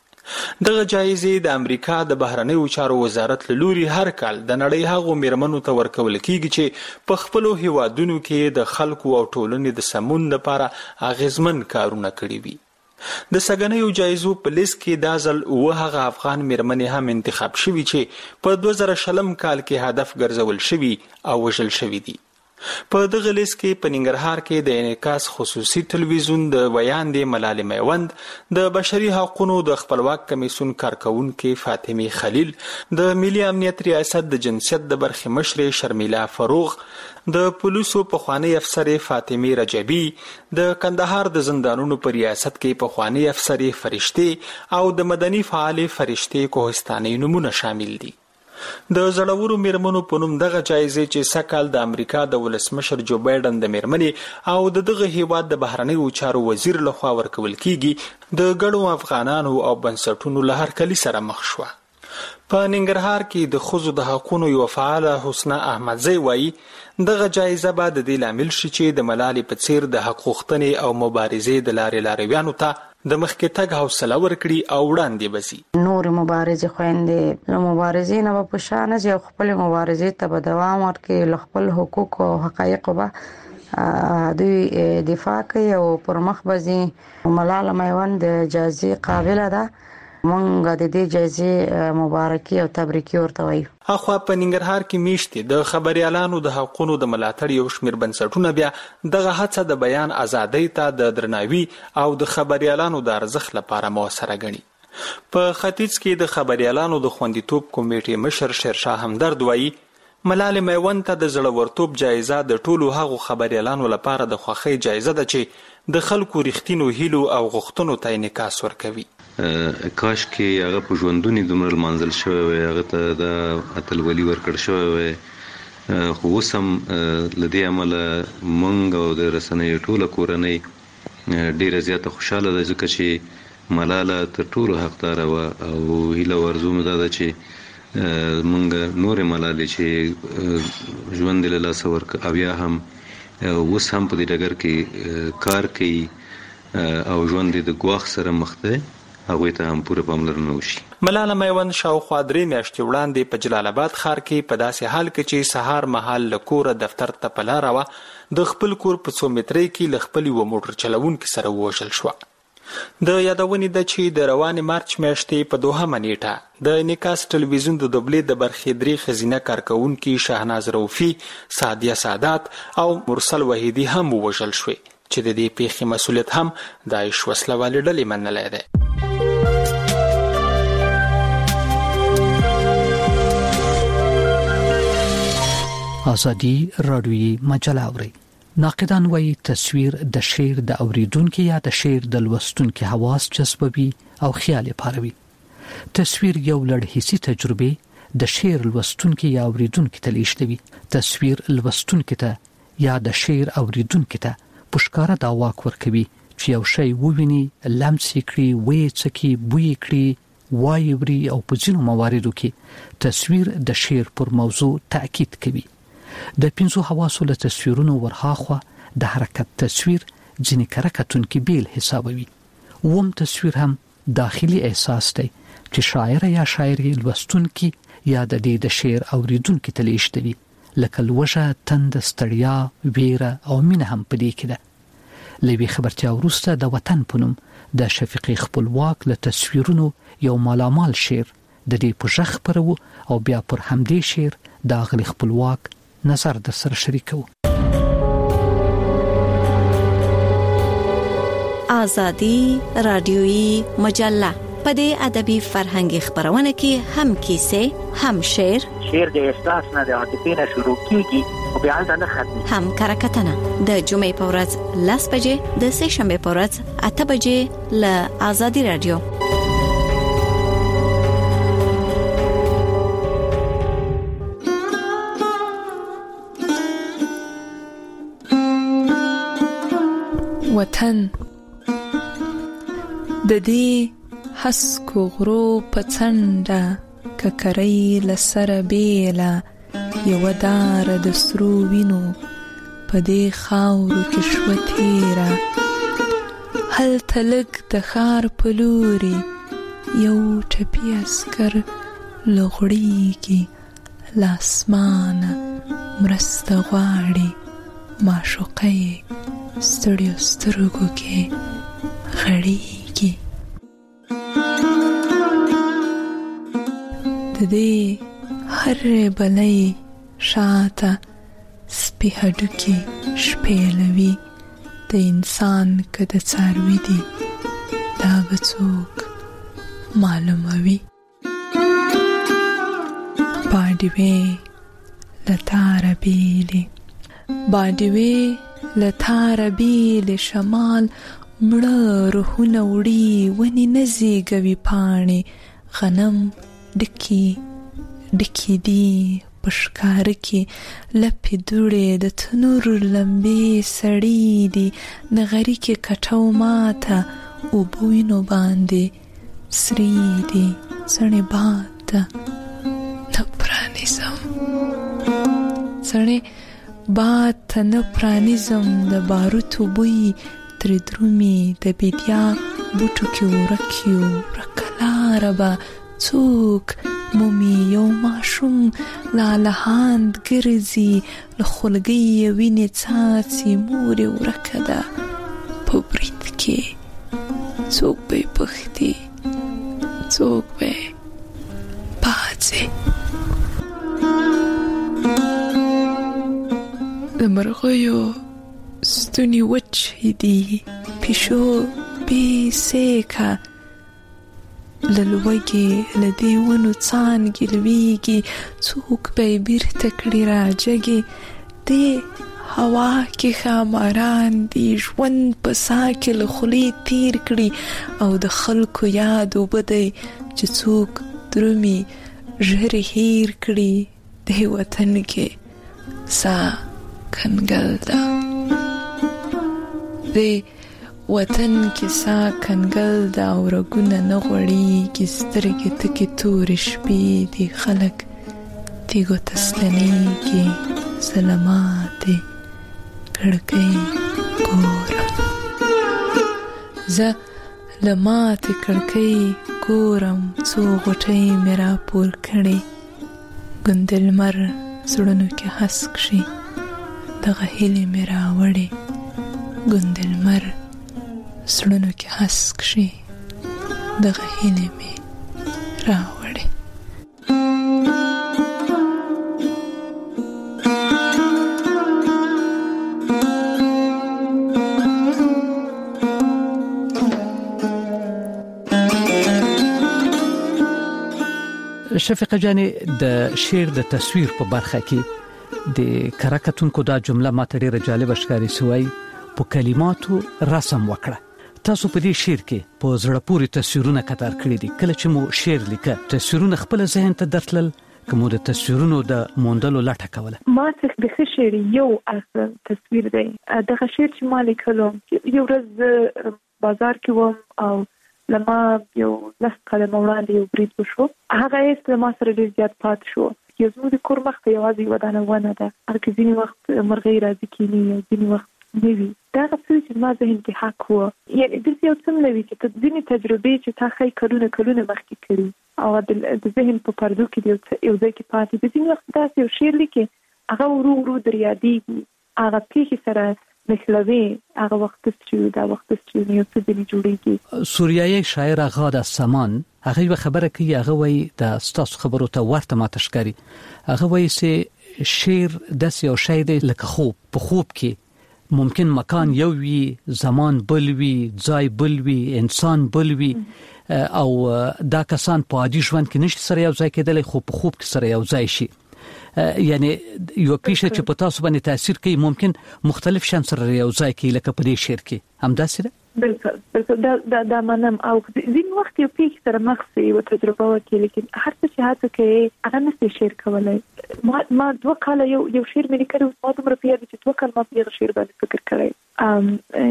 دغه جایزې د امریکا د بهرنیو چارو وزارت له لوري هر کال د نړۍ هغو میرمنو ته ورکول کیږي چې په خپلو هیوادونو کې د خلکو او ټولنې د سمون لپاره اغیزمن کارونه کړي وي. د سګنیو جایزو په لیست کې دا ځل اوه هغه افغان میرمنې هم انتخاب شوي چې په دوه زره شلم کال کې هدف ګرځول شوي او وژل شوي دي. په دغه لیست کې په ننګرهار کې د انعکاس خصوصي تلویزیون د ویاندې ملالۍ میوند، د بشري حقوقو د خپلواک کمیسیون کارکونکې فاطمه خلیل، د ملي امنیت ریاست د جنسیت د برخې مشرې شرمیلا فروغ، د پولیسو پخوانی افسرې فاطمه رجبی، د کندهار د زندانونو په ریاست کې پخوانی افسرې فرشتي او د مدني فعالې فرشتي کوهستاني نمونه شامل دي. د زړورو میرمنو په نوم دغه جایزې چې سکهال د امریکا د ولسمشر جو بایدن د میرمنې او د دغه هیواد د بهرنیو چارو وزیر لخوا ورکول کیږي د ګڼو افغانانو او بنسټونو له هرکلي سره مخ شوه. په ننګرهار کې د ښځو د حقونو یو فعاله حسنه احمدزی وایي دغه جایزه به د دې لامل شي چې د ملالۍ په څیر د حق غوښتنې او مبارزې د لارې لارویانو ته د مخکې تګ حوصله ورکړي او وړاندې بسي. نور مبارزې خويندې له مبارزې نه په شان چې خپل مبارزې ته به دوام ورکړي، خپل حقوق او حقایق به دوی دفاع کوي او پر مخ بځي. ملاله میوند د جایزې قابله ده، مونږ د دې جایزې مبارکي او تبریکي ورته وایو. اخوا په ننګرهار کې میشتې د خبريالانو د حقوقو د ملاتړ یو شمېر بنسټونه بیا دغه هڅه د بیان ازادۍ ته د درناوي او د خبريالانو د ارزښت لپاره موثره ګڼي. په ختیځ کې د خبريالانو د خوندیتوب کمیټې مشر شیرشاه همدرد وایي ملالۍ میوند ته د زړورتوب جایزه د ټولو هغو خبريالانو لپاره د خوښۍ جایزه ده چې د خلکو رښتینو هیلو او غوښتنو ته انعکاس ورکوي. کاش کې هغه په ژوندونی دومره منزل شوی وي، هغه ته د اتلولي ورکړ شوی وي، خو اوس هم لدې عمله مونږ او د رسنیو ټوله کورنۍ ډیره زیاته خوشاله ده ځکه چې ملاله تر ټولو حقداره وه او هیله ورزو مو دا ده چې مونږ نورې ملالې چې ژوند له لاسه ورکړه او یا هم اوس هم په دې ډګر کې کار کوي او ژوند د ګواښ سره مخ دی، هغوی ته هم پوره پاملرنه وشي. ملاله میوند شاوخوا درې میاشتې وړاندې په جلال آباد ښار کې په داسې حال کې چې سهار مهال له کوره دفتر ته په لاره وه د خپل کور په څو مترۍ کې له خپل یوه موټر چلوونکي سره ووژل شوه. د یادونې ده چې د روانې مارچ میاشتې په دوهمه نیټه د انعکاس ټلویزیون د دوبلې د برخې درې ښځینه کارکوونکي شهناز روفي، سعدیه سادات او مرسل وحیدي هم ووژل شوې چې د دې پیښې مسؤلیت هم د داعش وسله والې ډلې منلی دی. ازادي رادیویي مجله اوري. ناقدان وایي تصویر د شعر د اوریدونکو یا د شعر د لوستونکو حواس جذبوي او خیال پاروي. تصویر یو لړ حسي تجربه د شعر لوستونکو یا اوریدونکو ته لیږدوي. تصویر لوستونکو ته یا د شعر اوریدونکو ته پښکاره دا واک ورکوي چې یو شی وویني، لمس کړي، وایي څکي، بوی کړي، وایي وري او په ځینو مواردو کې تصویر د شعر پر موضوع تاکید کوي. د پنځو حواسو له تصویرونو ورهاخوا د حرکت تصویر ځینې کره کتونکي بیل حسابوي. وم تصویر هم داخلي احساس دی چې شاعر یا شاعري لوستونکي یا د دې د شعر اوریدونکو ته لیږدوي، لکه لوږه، تند، ستړیا، ویره او مینه هم پدې کې ده. لوی خبرتیا وروسته د وطن په نوم د شفیقي خپلواک له تصویرونو یو مالامال شعر د دې په ژغ خپرو او بیا پر همدې شعر د اغلی خپلواک نظر در سره شریکو. آزادی رادیویی مجله په دې ادبي فرهنګي خبرونه کې هم کیسې، هم شعر شعر د احساس نه د عاطفې نه شروع کیږي او بیا د نه ختمي، هم کرکټنه د جمعې په ورځ لس بجې د سه شنبه په ورځ اته بجې له آزادي رادیو. وطن د دې حسکو غرو په څنډه ککرۍ لسره بیلا یو دار د سرو وینو په دې خاورو کې شو تیرا هل تلک د خار په لوري یو ټپي اسکر لغړیږي لاسمانه مرسته غواړي معشوقه ستړیو سترګو کې غړیږي. د دې هر بلې شاته سپي هډوکي شپېلوي د انسان که د څاروي دي دا به څوک معلوموي. باډوې له تاره بیلې باډوې له تاره بیلې شمال مړه روحونه وړي ونې نه زیږوي پاڼې غنم ډکي ډکي دي په ښکاره کې لپې دوړې د تنور لمبې سړې دي نغري کې کټو ماته اوبه وینو باندې سرې دي څڼې باد ته نه پرانیزم سړی باد ته نه پرانیزم د باروتو بوی تر درومي د بیدیا بوټو کې ورکیو ورکلاره به څوک مومي یو ماشوم لالهاند ګرځي له خولګۍ یې وینې څاڅي مورې ورکه ده په برید کې څوک به یې پښتي څوک به یې پاڅي د مرغیو ستوني وچې دي پیشو بې سیکه له لوږې له دې ونو څانګې لویږي څوک به یې بیرته کړي راجګې دې هوا کې ښاماران دي ژوند په ساه کې له خولې تیر کړي او د خلکو یاد اوبه دی چې څوک درومي ژر هیر کړي دې وطن کې ساه کنګل ده دې وطن کې سا کنګل دا ورګونه نه غوړېږي سترګې تکې تورې شپې دي خلک تیږو ته ستنېږي زه له ماتې کړکۍ ګورم زه له ماتې کړکۍ ګورم څو غوټۍ مې راپور کړې ګوند لمر زړونو کې هسک شي دغه هیلې مې راوړې ګوند لمر سړونو کې هسک شي دغه هیلې مې راوړې شفیقه جانې د شعر د تصویر په برخه کې د کرکټونکو دا جمله ماته ډیره جالب ښکاري سوی په کلماتو رسم وکړه تاسو په دې شعر کې په زړه پورې تصویرونه کتار کړی دي کله چې مو شعر لیکه تصویرونه خپل ذهن ته درتلل کومو د تصویرونو د موندلو لټه کوله ما څخه د شعر یو اصل تصویر دی دغه شعر چې ما لیکلو یو ورځ بازار کې وم او لما یو لس کلمه وړاندې یو برید وشو هغه یې ما سره ډېر زیات پات شو یو زموږ د کور مخ ته یوازې یوه دانه ونه ده هلکې ځینې وخت مرغۍ راځي کیني او ځینې وخت نه وي دا هغه څه چې زما ذهن کې حق و یعنې داسې یو څه نه وي چې ته ځینې تجربې چې تا ښایي کلونه کلونه مخکې کړي او د ذهن په پردو کې د یو ځای کې پاتې د ځینې وخت داسې یو شعر لیکې هغه ورو ورو در یادېږي هغه پیښې سره نښلوي هغه وخت چې دا وخت چې یو څه ځینې جوړېږي سوریایي شاعر غاده سامان هغه یو خبره کوي هغه وایي د ستاسو خبرو ته ورته ماته ښکاري هغه وایي چې شعر داسې یو شی دی لکه خوب په خوب کې ممکن مکان یو وي زمان بل وي ځای بل وي انسان بل وي او دا کسان په عادي ژوند کې نشي سره یو ځای کېدلی خو په خوب کې سره یو ځای شي یعنی یو پیښه چې په تاسو باندې تاثیر کوي ممکن مختلف شان سره یو ځای کې لکه په دې شعر کې همداسې ده بالکل بالکل دا دا دا منم او ځین وخت یو پیښه سره مخ سي او تجربه وکړي لیکن هر څه چې هڅه کوي هغه نشي شعر کولای ما ما دوه کاله یو یو شعر مې لیکلو ما دومره پیاده چې دوه کاله ما په یو شعر باندې فکر کړی ام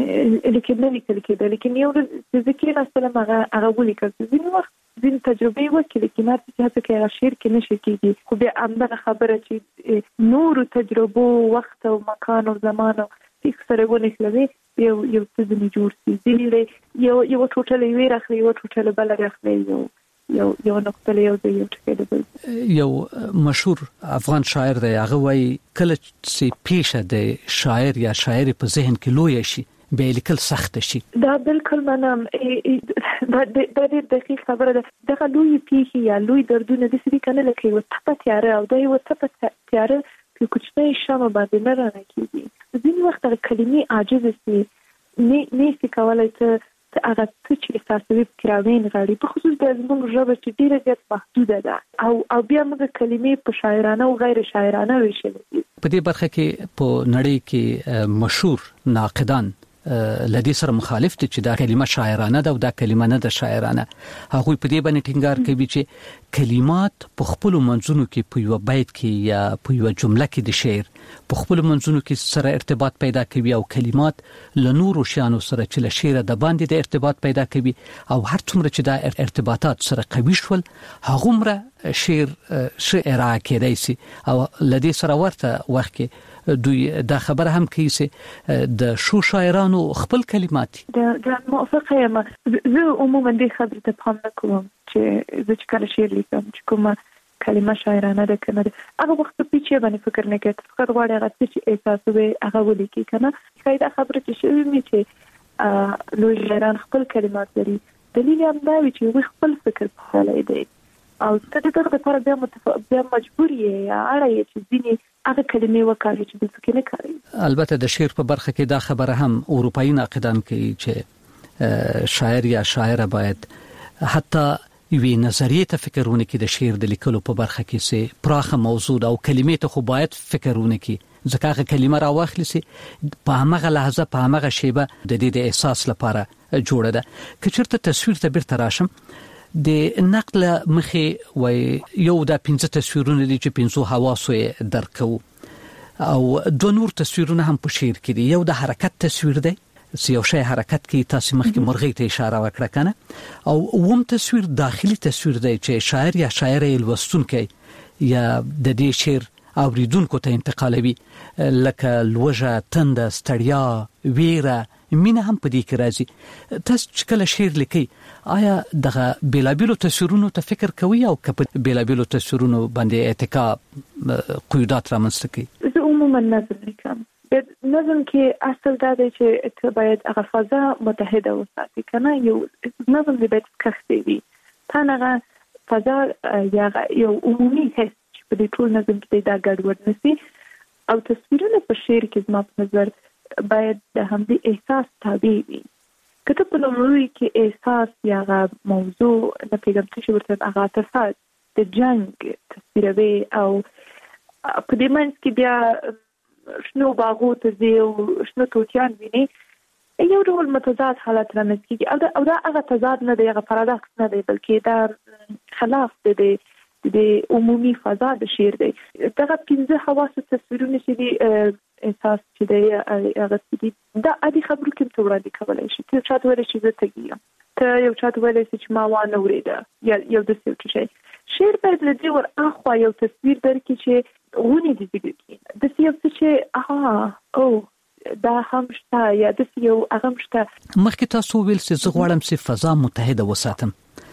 لیکن نه لیکل کېده لیکن یو ذکر اصلا هغه هغه ولیکل ځین وخت ځین تجربه وکړي لیکن هر څه چې هڅه کوي هغه شعر کې نشي کېږي خو بیا همدغه خبره چې نور تجربه وخت او مکان او زمان فکر سره ونښلوي یو یو څه ځینې جوړ شي ځینې یو یو ټوټه له یوې راخلي یو ټوټه له بله راخلي یو یو یو نقطه له یو ځای یو ټکی د بل یو مشهور افغان شاعر دی هغه وایي کله چې پیښه د شاعر یا شاعرې په ذهن کې لویه شي بیا لیکل سخت شي دا بالکل منم دا ډېر دقیق خبره ده دغه لوی پیښې یا لوی دردونه داسې دي که نه لکه یوه تپه تیاره او دا یوه تپه تیاره په کوچنۍ شمع باندې نه رڼا کېږي ځینې وخت هغه کلمې عاجزه سي نه سي کولی ته هغه څه چې احساسوي پکې راوینغاړي په خصوص د زموږ ژبه چې ډېره زیات محدوده ده او او بیا موږ کلمې په شاعرانه او غیر شاعرانه ویشلې دي په دې برخه کې په نړۍ کې مشهور ناقدان لدی سره مخالف دي چې دا کلمه شاعرانه ده او دا کلمه نه ده شاعرانه هغه په دې باندې ټینګار کوي چې کلمات په خپل منځونو کې په یو بیت کې یا په یو جمله کې د شعر په خپل منځونو کې سره ارتباط پیدا کوي او کلمات له نورو شیانو سره چې له شعر د باندې د ارتباط پیدا کوي او هر څومره چې دا ارتباطات سره قوي شول هغومره شعر شعر کېدای شي او لدې سره ورته وخت کې دوی دا خبره هم کوي چې د شو شاعرانو خپل کلمات د موافقه یم زه عموما دې خبرې ته پام نه کوم چې زه چې کله شعر لیکم چې کومه کلمه شاعرانه ده کنه هغه وخت په پیچې باندې فکر نه کوي فقط غواړي هغه چې احساس وي هغه ولیکي کنه فائدہ خبره چې شوی می چې لوی شاعران خپل کلمات لري دلیل هم دا وي چې وي خپل فکر په حاله دی او ته دغه لپاره بیا متفق بیا مجبور یې یا اړه چې ځینې هغه کلمې وکړي چې د څه نه کوي البته د شعر په برخه کې دا خبره هم اروپایي ناقدان کوي چې شاعر یا شاعره باید حتی یوې نظریې ته فکرونه کې د شعر د لیکلو په برخه کې سه پراخه موضوع او کلمې ته خو باید فکرونه کې ځکه هغه کلمه راوخلی سي په هغه لحظه په هغه شیبه د دې د احساس لپاره جوړه ده که چیرته تصویر ته بیرته راشم د نقل مخې وای یو د پنځه تصویرونه دي چې پنځو حواسو درکو او دوه نور تصویرونه هم په شعر کې دي یو د حرکت تصویر دی یو شی حرکت کې تاسو مخکې مرغۍ ته اشاره وکړه کنه او ووم تصویر داخلي تصویر دی چې شاعر یا شاعره لوستونکي یا د دې شعر اوریدونکو ته انتقالوي لکه لوجه تند ستړیا ویره مینه هم په دې کې راځي تاسو چې کله شعر لیکي آیا دغه بیلابیلو تصویرونو ته فکر کوي او که بیلابیلو تصویرونو باندې اتکا قیودات رامنځته کوي زه عموما نظم لیکم نظم کې اصل دا دی چې ته باید هغه فضا متحده وساتې کنه یو نظم دی باید کښته وي تا هغه فضا یا یو عمومي حس چې په دې ټول نظم کې دا ګډوډ نشي او تصویرونه په شعر کې زما په نظر باید د همدې احساس تابع وي کته په لومړی کې احساس یا موضوع د پیغام چې ورته هغه تفاعل د جنگ تصویروي او په دې منځ کې بیا شنو باغو ته ځي او شنو کوچیان ویني یو ډول متضاد حالت رامنځته کیږي او دا او دا هغه تضاد نه دی هغه پارادوکس نه دی بلکې دا خلاف دی د عمومي فضا د شعر دی دغه پنځه حواس تصویرونه چې دی احساس چې دی هغه چې دا ادي خبرو کې ته وړاندې کولای شي چې چاته ویل شي زه تګیم ته یو چاته ویل شي چې ما وانه وریده یا یو د څه شي شعر باید له دې ور اخوا یو تصویر درکې چې غونې دي دي د څه چې اه او دا هم شته یا د یو هغه شته مخکې تاسو ویل چې زه غواړم چې فضا متحده وساتم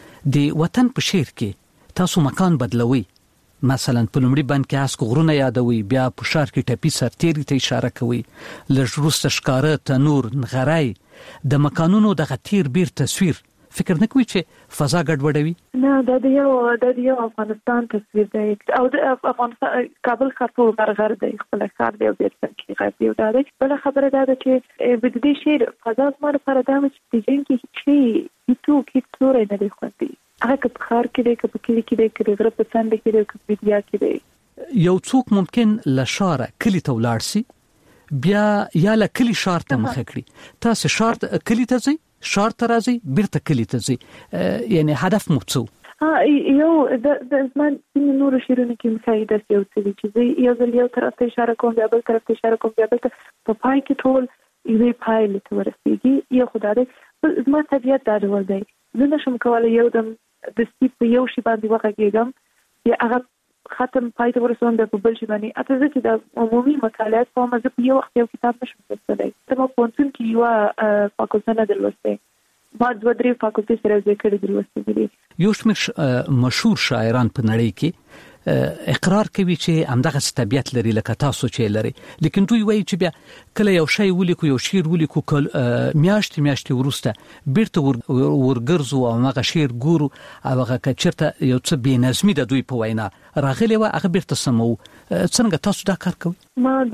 د وطن په شعر کې تاسو مکان بدلوي مثلا په لومړي بند کې اسکو غرونه یادوي بیا په شار کې ټپي سرتيري ته اشاره کوي لږ وروسته ښکاره تنور نغرای د مکانونو د غتیر بیر تصویر فکر نه کوي چې فضا ګډوډوي نه دا د یو د یو افغانستان تصویر دی او د افغانستان کابل خاطر غرغر دی خپل ښار دی او د څنګه غیر دی دا دی بل خبره ده چې د دې شعر فضا زموږ لپاره دا چې د جنګ کې شي هیڅ کې څورې نه دی خوندي هغه په ښار کې دی په کلی کې دی کې غره په څنډه کې دی په بیا کې دی یو څوک ممکن لشاره کلی ته ولاړ سي بیا یا له کلی شار ته مخ کړي تاسو شار کلی ته ځئ شار ته راځي بیرته کلی ته ځي یعنی هدف مو څه ها یو د زمان نور شیرونه کې مساعده یو څه چې یو ځل یو طرف ته اشاره کوم بیا بل طرف ته اشاره کوم بیا بل په پای کې ټول یوې پایلې ته ورسیږي یو خدای زما طبیعت دا ډول دی زه نشم کولای یو دم د سپیډ په یو شی باندې وغږیږم یا هغه ختم پای ته ورسوم د بل شي باندې اته ځکه د عمومي مطالعات په مزه په یو وخت یو کتاب نشم لوستلی ته په پونتون کې یو فاکولټه درلوسته ما دوه درې فاکولټې سره ذکر درلوسته دي یو شمېر مشهور شاعران په نړۍ کې اقرار کوي چې همدغه طبيعت لري لکه تاسو چې لري لیکن دوی وایي چې بیا کله یو شی ولیکو یو شعر ولیکو میاشت میاشت ورسته بیرته ورګرځو او هغه شعر ګورو او هغه کچرته یو څه بې نظمي د دوی په وینا راغلی و هغه بیرته سمو څنګه تاسو دا کار کوئ ما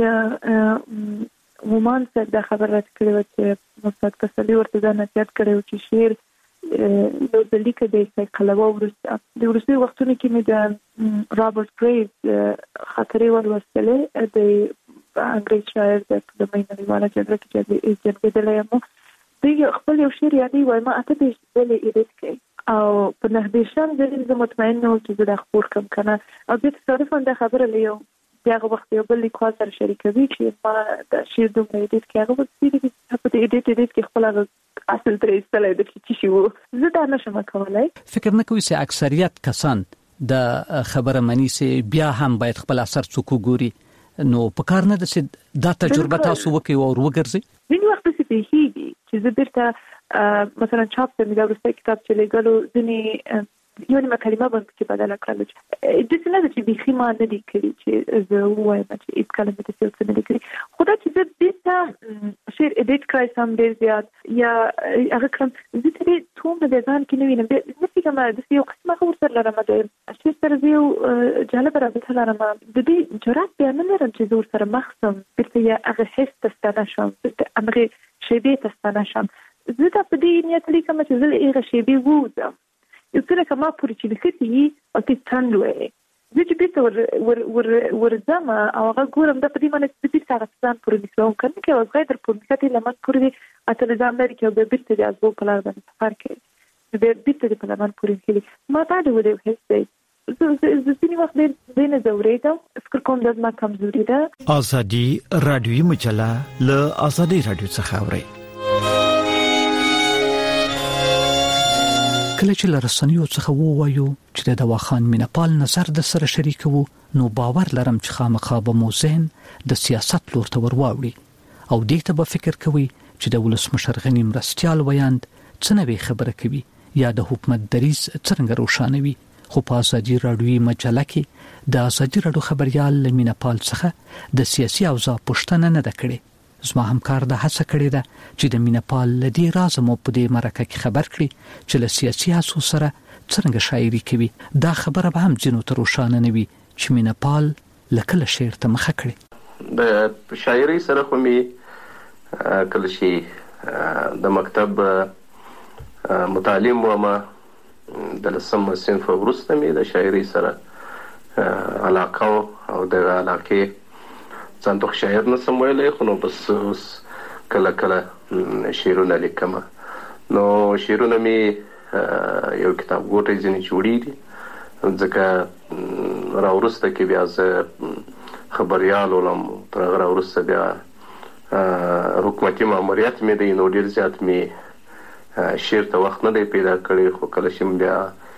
د ومان سره د خبرات کړو چې مستقبل کسلی ورته دا نصیحت کړو چې شعر نو د لیک د کلمو ورسته د ورسته وختونو کې مې د رابرټ گریوز خاطرې ولوستلې د انګریز شاعر د کلمې نړیواله جګړه کې چې جنګېدلی یم دوی خپل یو شعر یادوي وایي ما اته دېرش ځلې ایډیټ کړی او په نهه دېرشم ځل زه مطمئن نه وم چې زه دا خپور کړم که نه او بیا تصادفاً دا خبره له یو هغه وخت یو بل لیکوال سره شریکوي چې ما د شعر دومره ایډیټ کې هغه وڅېږي په دې ایډیټ ایډیټ کې خپل اصل ترې ایستلی د چې شي وو زه دا نشم کولی. فکر نه کوي چې اکثریت کسان د خبره مني چې بیا هم باید خپل اثر څوک وګوري، نو په کار نه ده چې دا تجربه تاسو وکړئ او وګرځئ؟ ځینې وخت داسې پېښېږي چې زه بېرته مثلا چاپ ته مې دا وروستی کتاب چې لېږلو ځینې یو نیمه کلمه به مې چې بدله کړله، داسې نه ده چې بیخي ما نه دي کړي چې زه ووایم چې هېڅکله مې داسې یو څه نه دي کړي، خو دا چې زه بېرته شعر ایډیټ کړی سم ډېر زیات یا هغه کړم زه ته دې څومره بیا ځان کې نه وینم، بیا نه پوهېږم داسې یو قسم هغه ورسره لرم د شعر سره زه یو جالبه رابطه لرم، د دې جرات بیا نه لرم چې زه ورسره مخ شم بېرته یا هغه حس ته ستنه شم، بېرته همغې شېبې ته ستنه شم. زه دا په دې نیت لیکم چې زه له هغې شېبې ووځم، یو څه لکه ما پورې چې لیکتي وي او ته ټنډ وایې، زه چې بېرته ورځم او هغه ګورم دا په دې معنی چې بېرته هغه ځان پورې نښلوم، که نه که وزغی در پورې نښتې له من پورې دی اته نظام لري چې بیا بېرته د ازبو په لار باندې سفر کوي، بیا بېرته دې په لمن پورې نښلي. ما دا ډول یو حس دی، زه ځینې وخت ډېر نه ځورېدم، فکر کوم دا زما کمزوري ده. ازادي راډیوي مجله له ازادي راډیو څخه اورئ. کله چې لرسنیو څخه ووایو چې د دواخان مینپال نظر د سره شریکو، نو باور لرم چې خامخا به مو ذهن د سیاست لور ته ورواوړي او دې ته به فکر کوي چې د ولسمشر غنی مرستیال ویاند څه نوې خبره کوي یا د حکومت دریځ څرنګه روښانوي. خو په ازادي راډیوي مجله کې د ازادي راډیو خبريال له مینپال څخه د سیاسي اوضاع پوښتنه نه ده کړې. زما همکار د هڅه کړې ده چې د مینپال له دې راز مو په دې مرکه کې خبر کړي چې له سیاسي هڅو سره څرنګه شاعري کوي. دا خبره به هم ځینو ته روښانه نه وي چې مینپال لکه شعر ته مخه کړي. د شاعري سره خو مې کله شي د مکتب متعلم ومه د لسم صنف وروسته مې د شاعري سره علاقه او د علاقې ځان ته شاعر نسم ویلی، خو نو بس اوس کله کله شعرونه لیکم. نو شعرونه مې یو کتاب ګوټی ځینې جوړي دي، ځکه راوروسته کې بیا زه خبریال ولم، تر هغه راوروسته بیا حکومتي ماموریت مې دی، نو ډېر زیات مې شعر ته وخت نه دی پیدا کړی، خو کله چې بیا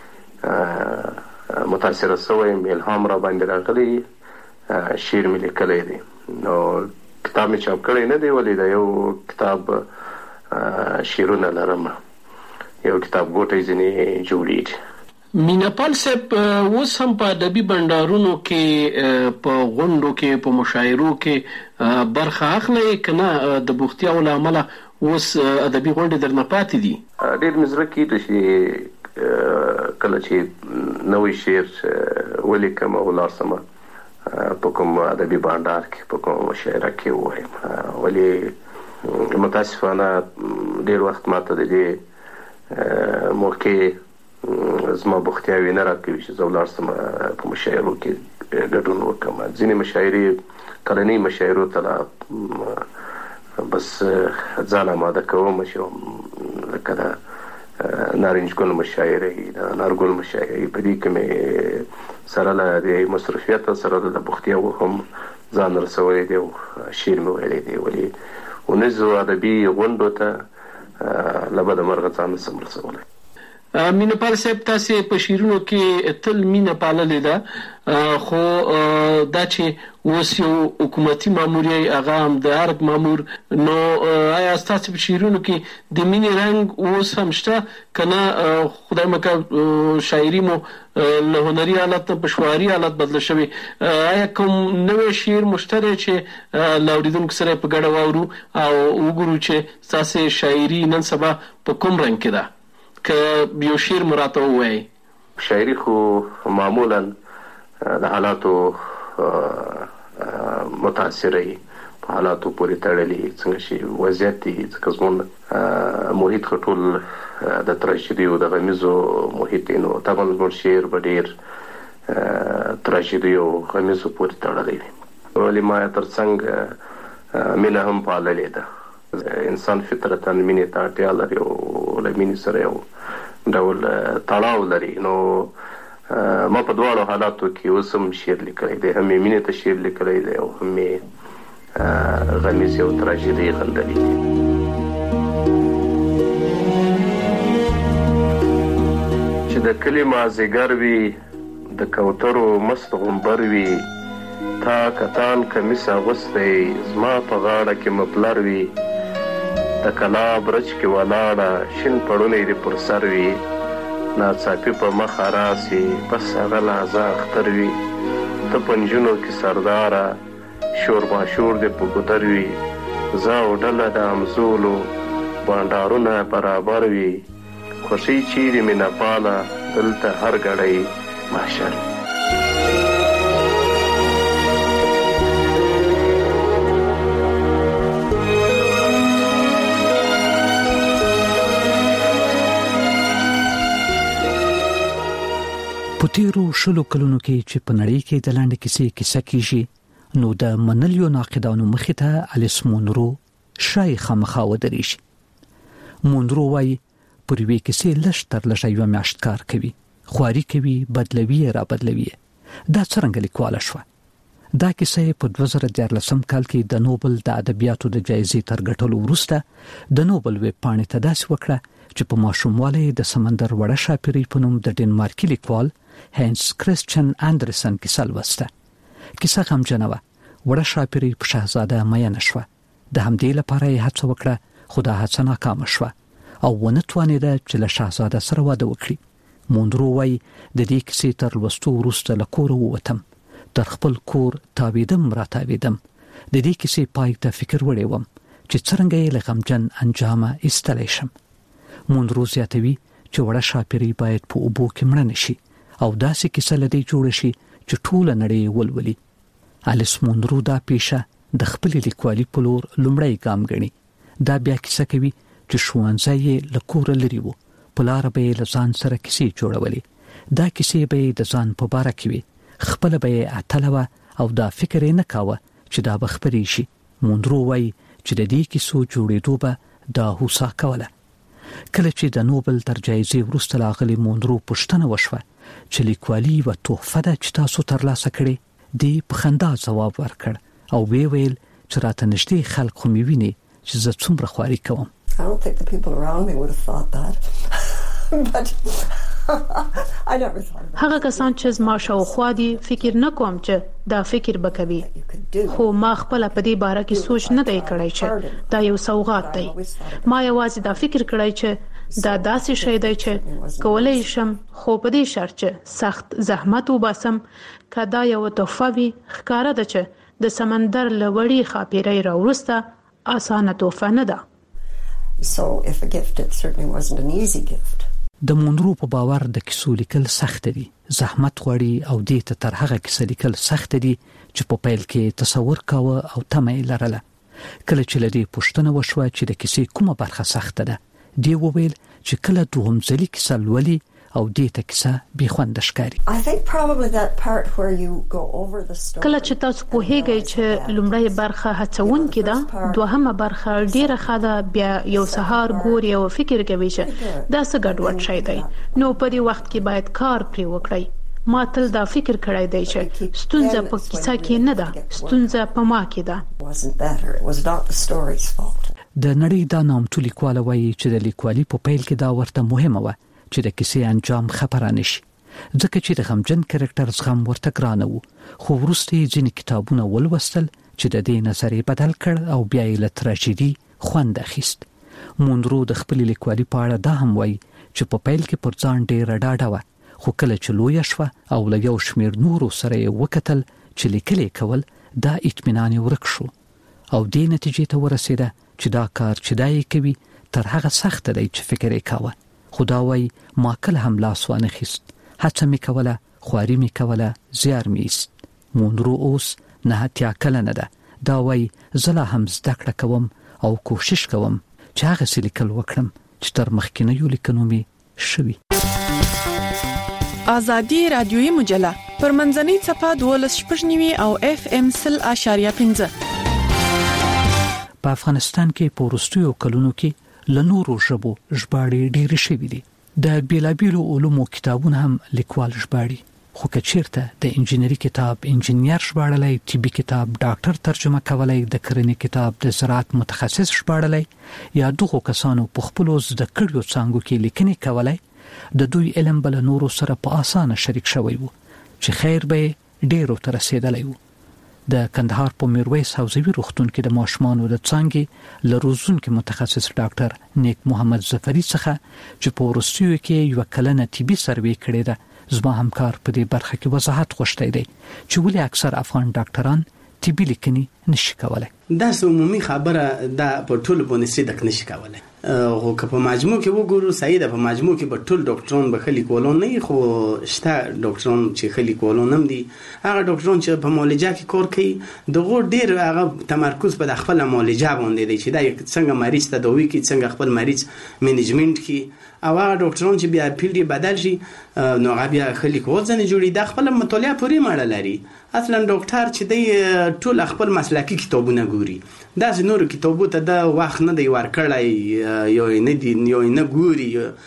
متاثره شوی یم، الهام را باندې راغلی، شعر مې لیکلی دی. نو کتاب مې چاپ کړی نه دی، ولې دا یو کتاب شعرونه لرم، یو کتاب ګوټی ځینې جوړي دي. مینپال صاحب اوس هم په ادبي بنډارونو کې، په غونډو کې، په مشاعرو کې برخه اخلئ که نه د بوختیاو له امله اوس ادبي غونډې درنه پاتې دي؟ ډېر مې زړه کېږي چې کله چې نوی شعر ولیکم او ولاړ شم په کوم ادبي بانډار کې، په کوم مشاعره کې ووایم، ولې متاسفانه ډېر وخت ماته د دې موقع زما بوختیاوې نه راکوي چې زه ولاړ شم په مشاعرو کې ګډون وکړم. ځینې مشاعرې کلنۍ مشاعرو ته بس ځان اماده کوم، چې لکه د نارنج ګل مشاعرې، د انارګل مشاعرې، په دې کې مې سره له د مصروفیت سره د بوختیاو هم ځان رسولی دی او شعر مې ویلی دی، ولې ونیزو ادبي غونډو ته له بده مرغه ځان نسم رسولی. مینپال صاحب تاسې په شعرونو کې تل مینه پاللې ده، خو دا چې اوس یو حکومتي مامور یې، هغه هم د ارګ مامور، نو آیا ستاسې په شعرونو کې د مینې رنګ اوس هم شته که نه خدای مکړه شاعري مو له هنري حالت نه په شعاري حالت بدله شوې؟ آیا کوم نوی شعر مو شته دی چې له اورېدونکو سره په ګډه واورو او وګورو چې ستاسې شاعري نن سبا په کوم رنګ کې ده؟ که یو شعر مو راته ووایي. شاعري خو معمولا د حالاتو متاثره وي، په حالاتو پورې تړلي، څنګه چې وضعیت دي، ځکه زموږ محیط خو ټول د تراژیدیو د غمیزو محیط دی، نو طبعا زموږ شعر به ډېر تراژیدیو غمیزو پورې تړلی وي. ولې ما تر څنګ مینه هم پاللې ده. انسان فطرتاً مینې ته اړتیا لري او له مینې سره یو ډول تړاو لري، نو ما په دواړو حالاتو کې اوس هم شعر لیکلی دی، هم یې مینې ته شعر لیکلی دی او هم یې غمیزې او تراژیدۍ غندلې دي. چې د کلي مازدیګر وي، د کوترو مست غومبر وي، تا کتان کمیس اغوستی زما په غاړه کې مفلر وي، د کلا برج کې ولاړه شین پړونی دې پر سر وي، ناڅاپي په مخه راسي بس هغه لحظه اختر وي، ته په نجونو کې سرداره شور ماشور دې په ګودر وي، زه او ډله د همزولو بانډارونه برابر وي، خوښۍ چیرې مینه پاله دلته هر ګړی محشر وي. په تیرو شلو کلونو کې چې په نړۍ کې د لاندې کیسې کیسه کیږي نو د منلیو ناقدانو مخې ته الیس مونرو شای خامخا ودرېږي. مونرو وايي پر وی کیسې لږ تر لږه یو میاشت کار کوي، خواري کوي، بدلوي را بدلوي. دا څنګه لیکواله شوه؟ دا کیسه په دوه زره دیارلسم کال کې د نوبل د ادبیاتو د جایزې تر ګټلو وروسته د نوبل ویب پاڼې ته داسې وکړه چې په ماشوموالی د سمندر وړه شاپیرۍ په نوم د ډنمارکي لیکوال هینس کرسچن اندرسن کیسه لوسته. کیسه غمجنه وه. وړه شاپیرۍ په شهزاده میینه شوه. د همدې لپاره یې هڅه وکړه خو دا هڅه ناکامه شوه او ونه توانېده چې له شهزاده سره واده وکړي. مونرو وايي د دې کیسې تر لوستو وروسته له کوره ووتم، تر خپل کور تاویدم را تاویدم، د دې کیسې پای ته فکر وړی وم چې څرنګه یې له غمجن انجامه ایستلی شم. مونرو زیاتوي چې وړه شاپیرۍ باید په اوبو کې مړه نشي او داسې کیسه له دې جوړه شي چې ټوله نړۍ ولولي. الیس مونرو دا پیشه د خپل لیکوالي په لور لومړی ګام ګڼي. دا بیا کیسه کوي چې ښوونځی یې له کوره لرې و، په لاره به یې له ځان سره کیسې جوړولې. دا کیسې به یې د ځان په باره کې وي، خپله به یې اتله وه او دا فکر یې نه کاوه چې دا به خپرې شي. مونرو وایي چې د دې کیسو جوړېدو به دا هوسا کوله. کله چې د نوبل تر جایزې وروسته لاغلي مونرو پوښتنه وشوه چې لیکوالي یوه تحفه ده چې تاسو ترلاسه کړې، دې په خندا ځواب ورکړ او ویې ویل چې راته نږدې خلک خو مې ویني چې زه څومره خواري کوم. I don't think the people around me would have thought that. But I never thought about it. هغه کسان چې زما شاوخوا دي فکر نه کوم چې دا فکر به کوي، خو ما خپل په دې باره کې سوچ نه دی کړی چې دا یو سوغات دی. ما یوازې دا فکر کړی چې دا داسې شی دی چې کولای شم، خو په دې شرط چې سخت زحمت وباسم. که دا یو تحفه وي، ښکاره ده چې د سمندر له وړې خاپیرۍ راوروسته اسانه تحفه نه ده. So if a gift, it certainly wasn't an easy gift. د مونرو په باور د کیسو لیکل سخت دي، زحمت غواړي او دې ته تر هغه کیسه لیکل سخت دي چې په پیل کې تصور کاوه او تمه یې لرله. کله چې له دې پوښتنه وشوه چې د کیسې کومه برخه سخته ده، دې وویل چې کله دوهم ځلې کیسه لولي او دې ته کیسه بې خونده ښکاري. کله چې تاسو پوهیږئ چې لومړی برخه هڅونکې ده، دوهمه برخه ډیره ښه ده، بیا یو سهار ګوري او فکر کوي چې دا څه ګډوډ شی دی، نو په دې وخت کې باید کار پرې وکړئ. ما تل دا فکر کړی دی چې ستونزه په کیسه کې نه ده، ستونزه په ما کې ده. د نړۍ دا نامتو لیکواله وایي چې د لیکوالي په پیل کې دا ورته مهمه وه چې د کیسې انجام خبره نشي، ځکه چې د غمجن کرکټر زغم ورته ګرانه و. خو وروسته یې ځینې کتابونه ولوستل چې د دې نظر یې بدل کړ او بیا یې له تراژیدي خوند اخیست. مونرو د خپلې لیکوالي په اړه دا هم وایي چې په پیل کې پر ځان ډېره ډاډه وه، خو کله چې لویه شوه او له یو شمېر نورو سره یې وکتل چې لیکل یې کول، دا اطمینان یې ورک شو او دې نتیجې ته ورسېده چې دا کار چې دا یې کوي تر هغه سخته دی چې فکر یې کاوه. خدا وای ما کله هم لاس وانه خیست، هڅه می کوله، خواري می کوله، زیار می است. مونرو اوس نه هتیا کله نه ده. دا وای زلا هم زده کړه کوم او کوشش کوم چې هغه سلیکل وکړم چې تر مخکینه یو لیکنو می شوي. آزادي رادیوي مجله پر منځنۍ صفه دولس شپږ نیوي او اف ام سل اشاریه پنځه. په افغانستان کې په وروستیو کلونو کې له نورو ژبو ژباړې ډېرې شوې دي. د بیلابیلو علومو کتابونه هم لیکوال ژباړي، خو کچیرته د انجینری کتاب انجینیر ژباړلای، طبي کتاب ډاکټر ترجمه کولای، د کرنې کتاب د زراعت متخصص ژباړلای، یا دغه کسانو په خپل زده کړو څنګه کې لیکنې کولای، د دوی علم بل نورو سره په اسانه شریک شوی وو چې خیر به ډیرو تر رسیدلی وو. د کندهار په میرویس حوزوي روغتون کې د ماشومانو د څانګې لروزونکو متخصص ډاکټر نیک محمد ظفری څخه چې په ورستیو کې یو کلنه طبي سروې کړې ده، زما همکار په دې برخه کې وضاحت غوښتی دی چې ولې اکثر افغان ډاکټران طبي لیکنې نشي کولای. دا عمومي خبره دا په ټول باندې صدق نشي کولای. خو که په مجموع کې وګورو صحیح ده، په مجموع کې به ټول ډاکټران به خلي کولون نه، خو شته ډاکټران چې خلي کولون هم دي. هغه ډاکټران چې په معالجه کې کار کوي دغه ډیر هغه تمرکز په خپل معالجه باندې دی چې دا څنګه مریض تداوي کوي، څنګه خپل مریض منیجمنت کوي. او هغه ډاکټران چې بیا پیلډي بدل شي نو هغه بیا خلي کول ځنه جوړي، د خپل مطالعه پورې مړه لري. اصلا ډاکټر چې دی ټول خپل مسلکي کتابونه ګوري، دا نور کتابو ته د وخت نه دی ورکړای، یو نه دی یو نه ګوري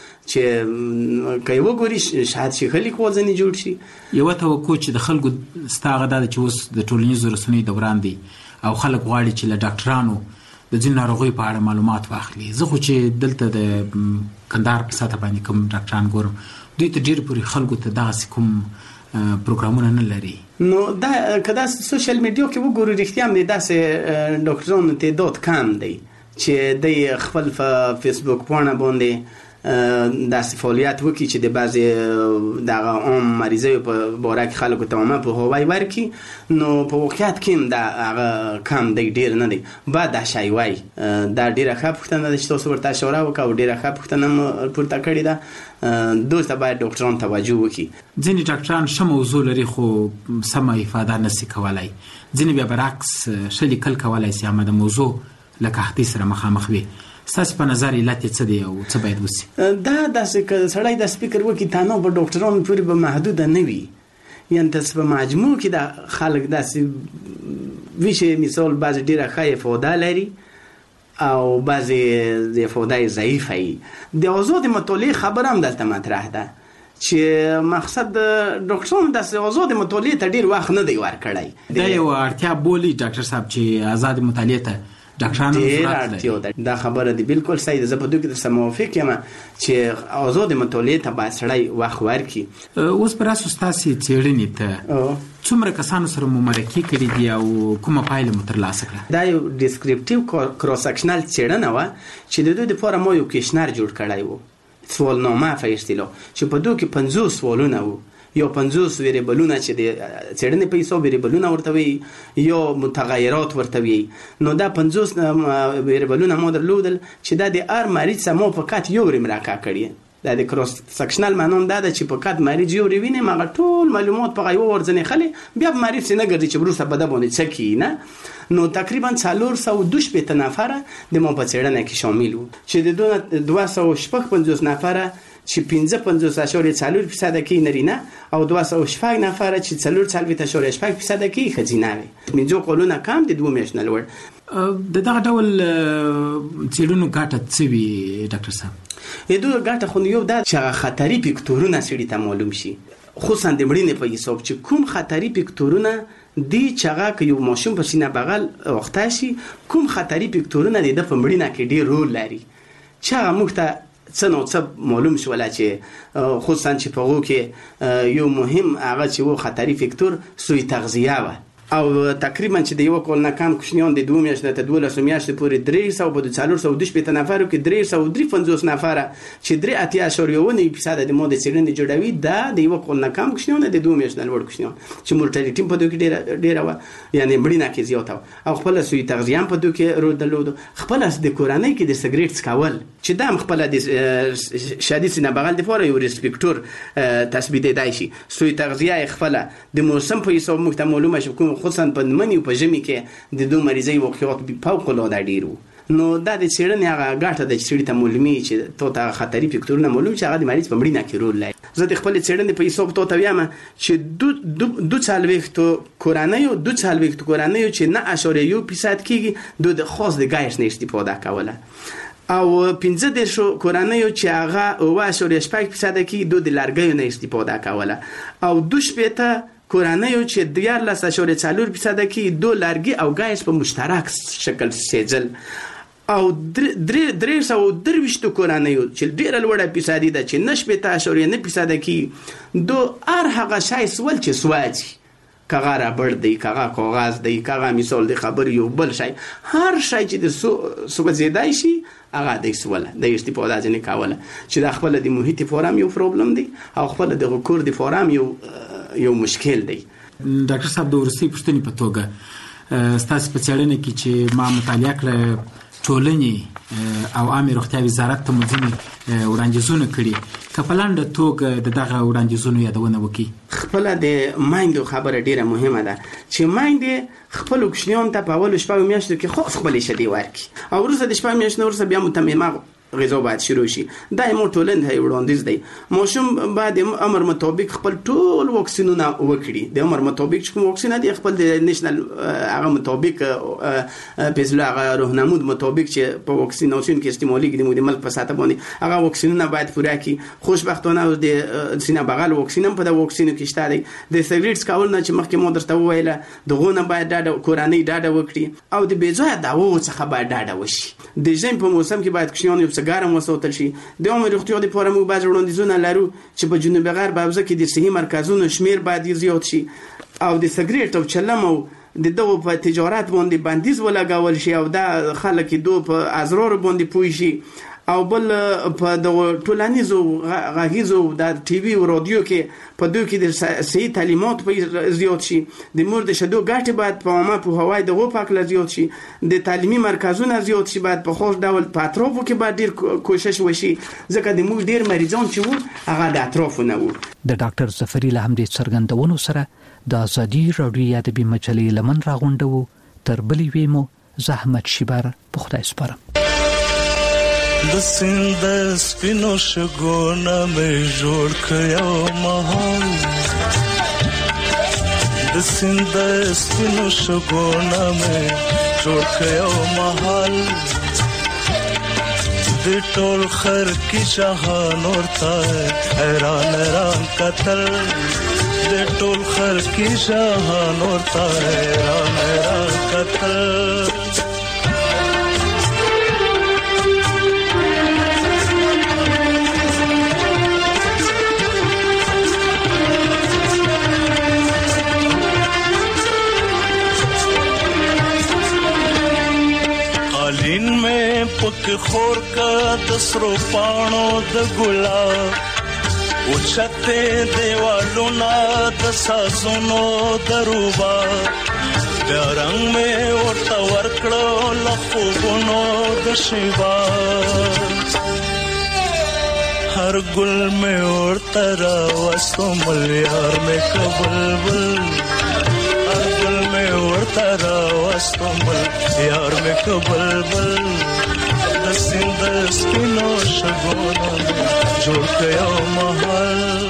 چې کایو ګوري شاید شي خلک وځنی جوړ شي. یو توقع چې د خلکو ستاغه د چې اوس د ټولنیزو رسنیو دوران دی او خلک غواړي چې له ډاکټرانو د ځینو ناروغیو په اړه معلومات واخلي. زه خو چې دلته د کندهار په ساته باندې کوم ډاکټران ګورم، دوی ته ډیر پوری خلکو ته دغه کوم پروګرامونه نه لري. نو دا کدا سوشل میډیا کې وګورو رښتیا مې داسې ډاکټرانو ته دوت کم دی چې د خپل فیسبوک پاڼه باندې داسې فعالیت وکړي چې د بعضې دغه عام مریضیو په باره کې خلکو ته عامه پوهاوی ورکړي. نو په واقعیت کې هم دا هغه کم دی، ډېر نه دی. باید دا شی وایي، دا ډېره ښه پوښتنه ده چې تاسو ورته اشاره وکړه او ډېره ښه پوښتنه هم پورته کړې ده. دوی ته باید ډاکټران توجه وکړي. ځینې ډاکټران ښه موضوع لري خو سمه افاده نشي کولی، ځینې بیا برعکس ښه لیکل کولی سي اما د موضوع له قحطۍ سره مخامخ وي. ستاسو په نظر علت څه دی او څه باید وشي؟ دا داسې که سړی د سپیکر وکړي تنها به ډاکټرانو پورې به محدوده نه وي، یعنې تاسو په مجموع کې د خلک داسې ویشي مثال بعضې ډېره ښه افاده لري او بعضې د افاده یې ضعیفه وي. د آزاد مطالعې خبره هم دلته مطرح ده چې مقصد ډاکټرانو داسې آزاد مطالعې ته ډېر وخت نه دی ورکړی. دا یو اړتیا بولي ډاکټر صاحب چې آزاد مطالعې ته ډاکټرانو ضرورت لري. دا خبره دی بالکل صحیح ده، زه په دوی کې درسره موافق یم چې آزاد مطالعې ته باید سړی وخت ورکړي. اوس پر اساس تاسو څېړنې ته څومره کسانو سره مو مرکې کړي دي او کومه پایله مو ترلاسه کړه؟ دا یو ډیسکریپټیو کراس سیکشنل څېړنه وه چې د دوی دپاره ما یو کوشنر جوړ کړی و، سوالنامه په اصطلاح، چې په دوی کې پنځوس سوالونه وو، یو پنځوس ویریبلونه چې د څېړنې په حساب ویریبلونه ورته وي یا متغیرات ورته وي. نو دا پنځوس ویریبلونه ما درلودل چې دا د هر مریض سره ما فقط یو ورې مرکه کړي. دا د کراس سیکشنل معنی دا ده چې فقط مریض یو ورې ویني، هغه ټول معلومات په یوه ورځنې خلي بیا مریض نه ګرځي چې وروسته په ده باندې څه کیي نه. نو تقریبا څلور سوه دوه شپېته نفره د ما په څېړنه کې شامل وو چې د دوی دوه سوه شپږ پنځوس نفره چې پنځه پنځوس اعشاریه څلور فیصده کې نرینه او دوه سوه شپږ نفره چې څلور څلوېښت اعشاریه شپږ فیصده کې ښځینه وي. پنځه کلونه کم د دوه میاشتو نه لوړ. د دغه ډول څېړنو ګټه څه وي ډاکټر صاحب؟ د دوی ګټه خو یو دا چې هغه خطري فکتورونه سړي ته معلوم شي، خصوصا د مړینې په حساب چې کوم خطري فکتورونه دی چې هغه که یو ماشوم په سینه بغل اخته شي کوم خطري فکتورونه د ده په مړینه کې ډېر رول لري، چې هغه موږ ته څه نو څه معلوم شوله چې خصوصا چې په هغو کې یو مهم هغه چې و خطري فکتور سوی تغذیه وه او تقریبا چې د یو کال نه کم کوچنیان د دوه میاشتې ته دولسو میاشتې پورې درې سوه په څلور سوه دوه شپېته نفرو کې درې سوه درې پنځوس نفره چې درې اتیا اعشاریه اوه نوي فیصده د ما د څېړنې جوړوي دا د یو کال نه کم کوچنیان د دوه میاشتې نه لوړ کوچنیان چې مورټالیټي په دوی کې ډېره ډېره وه، یعنې مړینه کې زیاته وه او خپله سوی تغذیه هم په دوی کې رول درلودو. خپله د کورنۍ کې د سګرېټ څکول چې دا هم خپله د شدید سینه بغل دپاره یو ریسک فیکټور تثبیتېدی شي. سوی تغذیه یې خپله د موسم په حساب موږ ته معلومه شي، کوم خصوصا په مني په ژمي کې د دوه مریضۍ واقعات فوق العاده ډېر وو. نو دا د څېړنې هغه ګټه ده چې سړي ته معلومي چې تو ته خطري فکتورونه معلوم چې هغه د مریض په مړینه کې رول لري. زه د خپلې څېړنې په حساب تو ته وایم چې دوه څلوېښتو کورنیو دوه څلوېښتو کورنیو چې نه اعشاریه یو فیصد کېږي دوی د خاص د ګاز نه استفاده کوله او پنځه دیرشو کورنیو چې هغه اوه اشاریه شپږ فیصده کې دوی د لرګیو نه استفاده کوله او دوه شپېته کورنیو چې دیارلس اشاریه څلور فیصده کې دوی لرګي او ګاز په مشترک شکل سېځل او درې درې سوه درویشت کورنیو چې ډېره لوړه فیصدي ده چې نه شپېته اشاریه نه فیصده کې دوی هر هغه شی سول چې سوځي کاغه رابړ دی کاغه کاغذ دی کاغه مثال د خبر یو بل شی هر شی چې د سوځیدای شي هغه د سوله د استفاده ځنه کاوله چې د خپل د محیط فورم یو پرابلم دی او خپل د کور د فورم یو یو مشکل دی. ډاکټر صاحب د ورسي پښتني په توګه ستاسو په څېړنه کې چې ما مطالعه کړ ټولنې او عامه روغتیا وزارت ته مځني وړاندیزونه کړي کپلان د توګه د دغه وړاندیزونو یادونه وکړي. خپل د مایندو خبره ډیره مهمه ده چې مایند خپل کوشنیان ته په اول شپه میاشتو کې خو خپل شدي ورکی او ورسره د شپه میاشتو ورسره بیا متممه غذا باید شروع شي. دا مو ټولند هي وړاندیز دی ماشوم بعد امر مطابق خپل ټول واکسینونه وکړي د امر مطابق چې کوم واکسین دی خپل د نېشنل هغه مطابق پېزلا هغه راهنمود مطابق چې په واکسیناسیون کې استعمالي کې د ملک په ساته باندې هغه واکسینونه باید پوره کړي. خوشبختانه د سینه بغل واکسین په د واکسینو کې شته دی د سیګریټ کول نه چې مخکې مو درته وویله دغه باید د کوراني ډاډه وکړي او د بیځای داوو څخه باید ډاډه وشي. د ژمي په موسم کې باید کوشنیان یو ګرم وساتل شي. د عمر روغتیا لپاره موږ باید وړاندیزونه لرو چې په جنوب غرب حوزه کې د صحي مرکزونو شمیر باید زیات شي او د سیګریټ او چلم او د دغه په تجارت باندې بندیز ولګول شي او د خلک دوه په ازرار باندې پوي شي او بل په د ټولنیزو غږیزو د ټي وي او رادیو کې په دوی کې د صحي تعلیمات په زیات شي د مور د شدو ګټه باید په عامه په هوای د غو پاک زیات شي د تعلیمي مرکزونو زیات شي باید په خاص ډول په اطرافو کې باید ډیر کوشش وشي ځکه د موږ ډیر مریضان چې وو هغه د اطرافو نه وو. د ډاکټر ظفری له همدې څرګندونو سره د ازادي راډیو ادبي مجلې لمن راغونډو تر بلې ویمو زحمت شیبر په خدای سپارم. د سیند سپینو شګونه مې جوړ کړو مهال د سیند سپینو شګونه مې جوړ کړو مهال د ټول خر کی شاهان ورته حیران حیران قتل د ټول خر کی شاهان ورته حیران حیران قتل. قالین میں پک خور کا دسرو پانو د ګلاب اوچته دیوالو نا د سازونو دروبا د رنگ میں ورته ورکړو لخوبونو د شیبا هر ګل میں ورته راوستو ملیار میں کبلبل هر ګل میں ورته راوستو ملیار میں کبلبل د سیند سپینو شګونه جوړ کړو محل.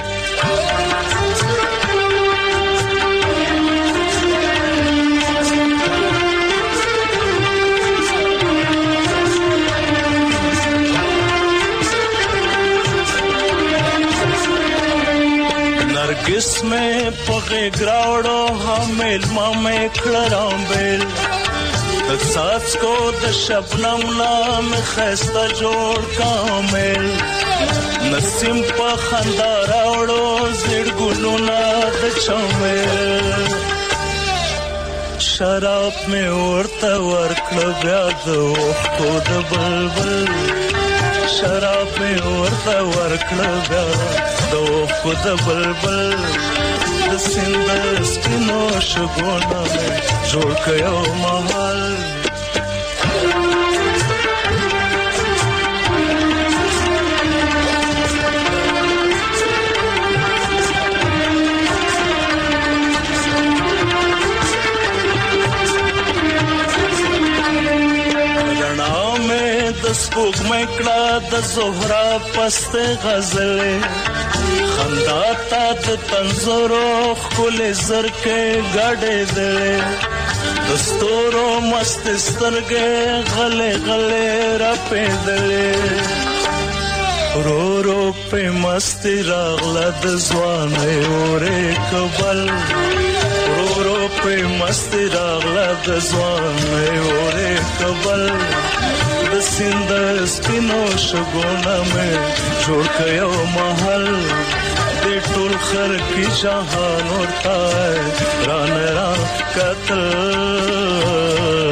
नरगिस में पगे ग्रावड़ो हमेल मामे खड़राम बेल सास को द शबनम नाम खस्ता जोड़ कामेल नसीम पा खंदा रावड़ो जिड़ गुलुना द चमेल शराब में उड़ता वर्कल ब्याद को द बलबल शराब में उड़ता वर्कल ब्याद को द बलबल द सिंदर स्किनो शगोना में जोड़ कयो महल. د سپوږمۍ کړه د زهرا پسته غزلې خندا تا د تنزورو خپل زرکې غړې دلې دستورو مست سترګې غلې غلې را پېدلې رو رو په مست راغله د ځوانې اورې کبل رو رو په مست راغله د ځوانې اورې کبل د سیند سپینو شګونه مې جوړ کړو محل د ټول خر کی جهان ورته ران را قتل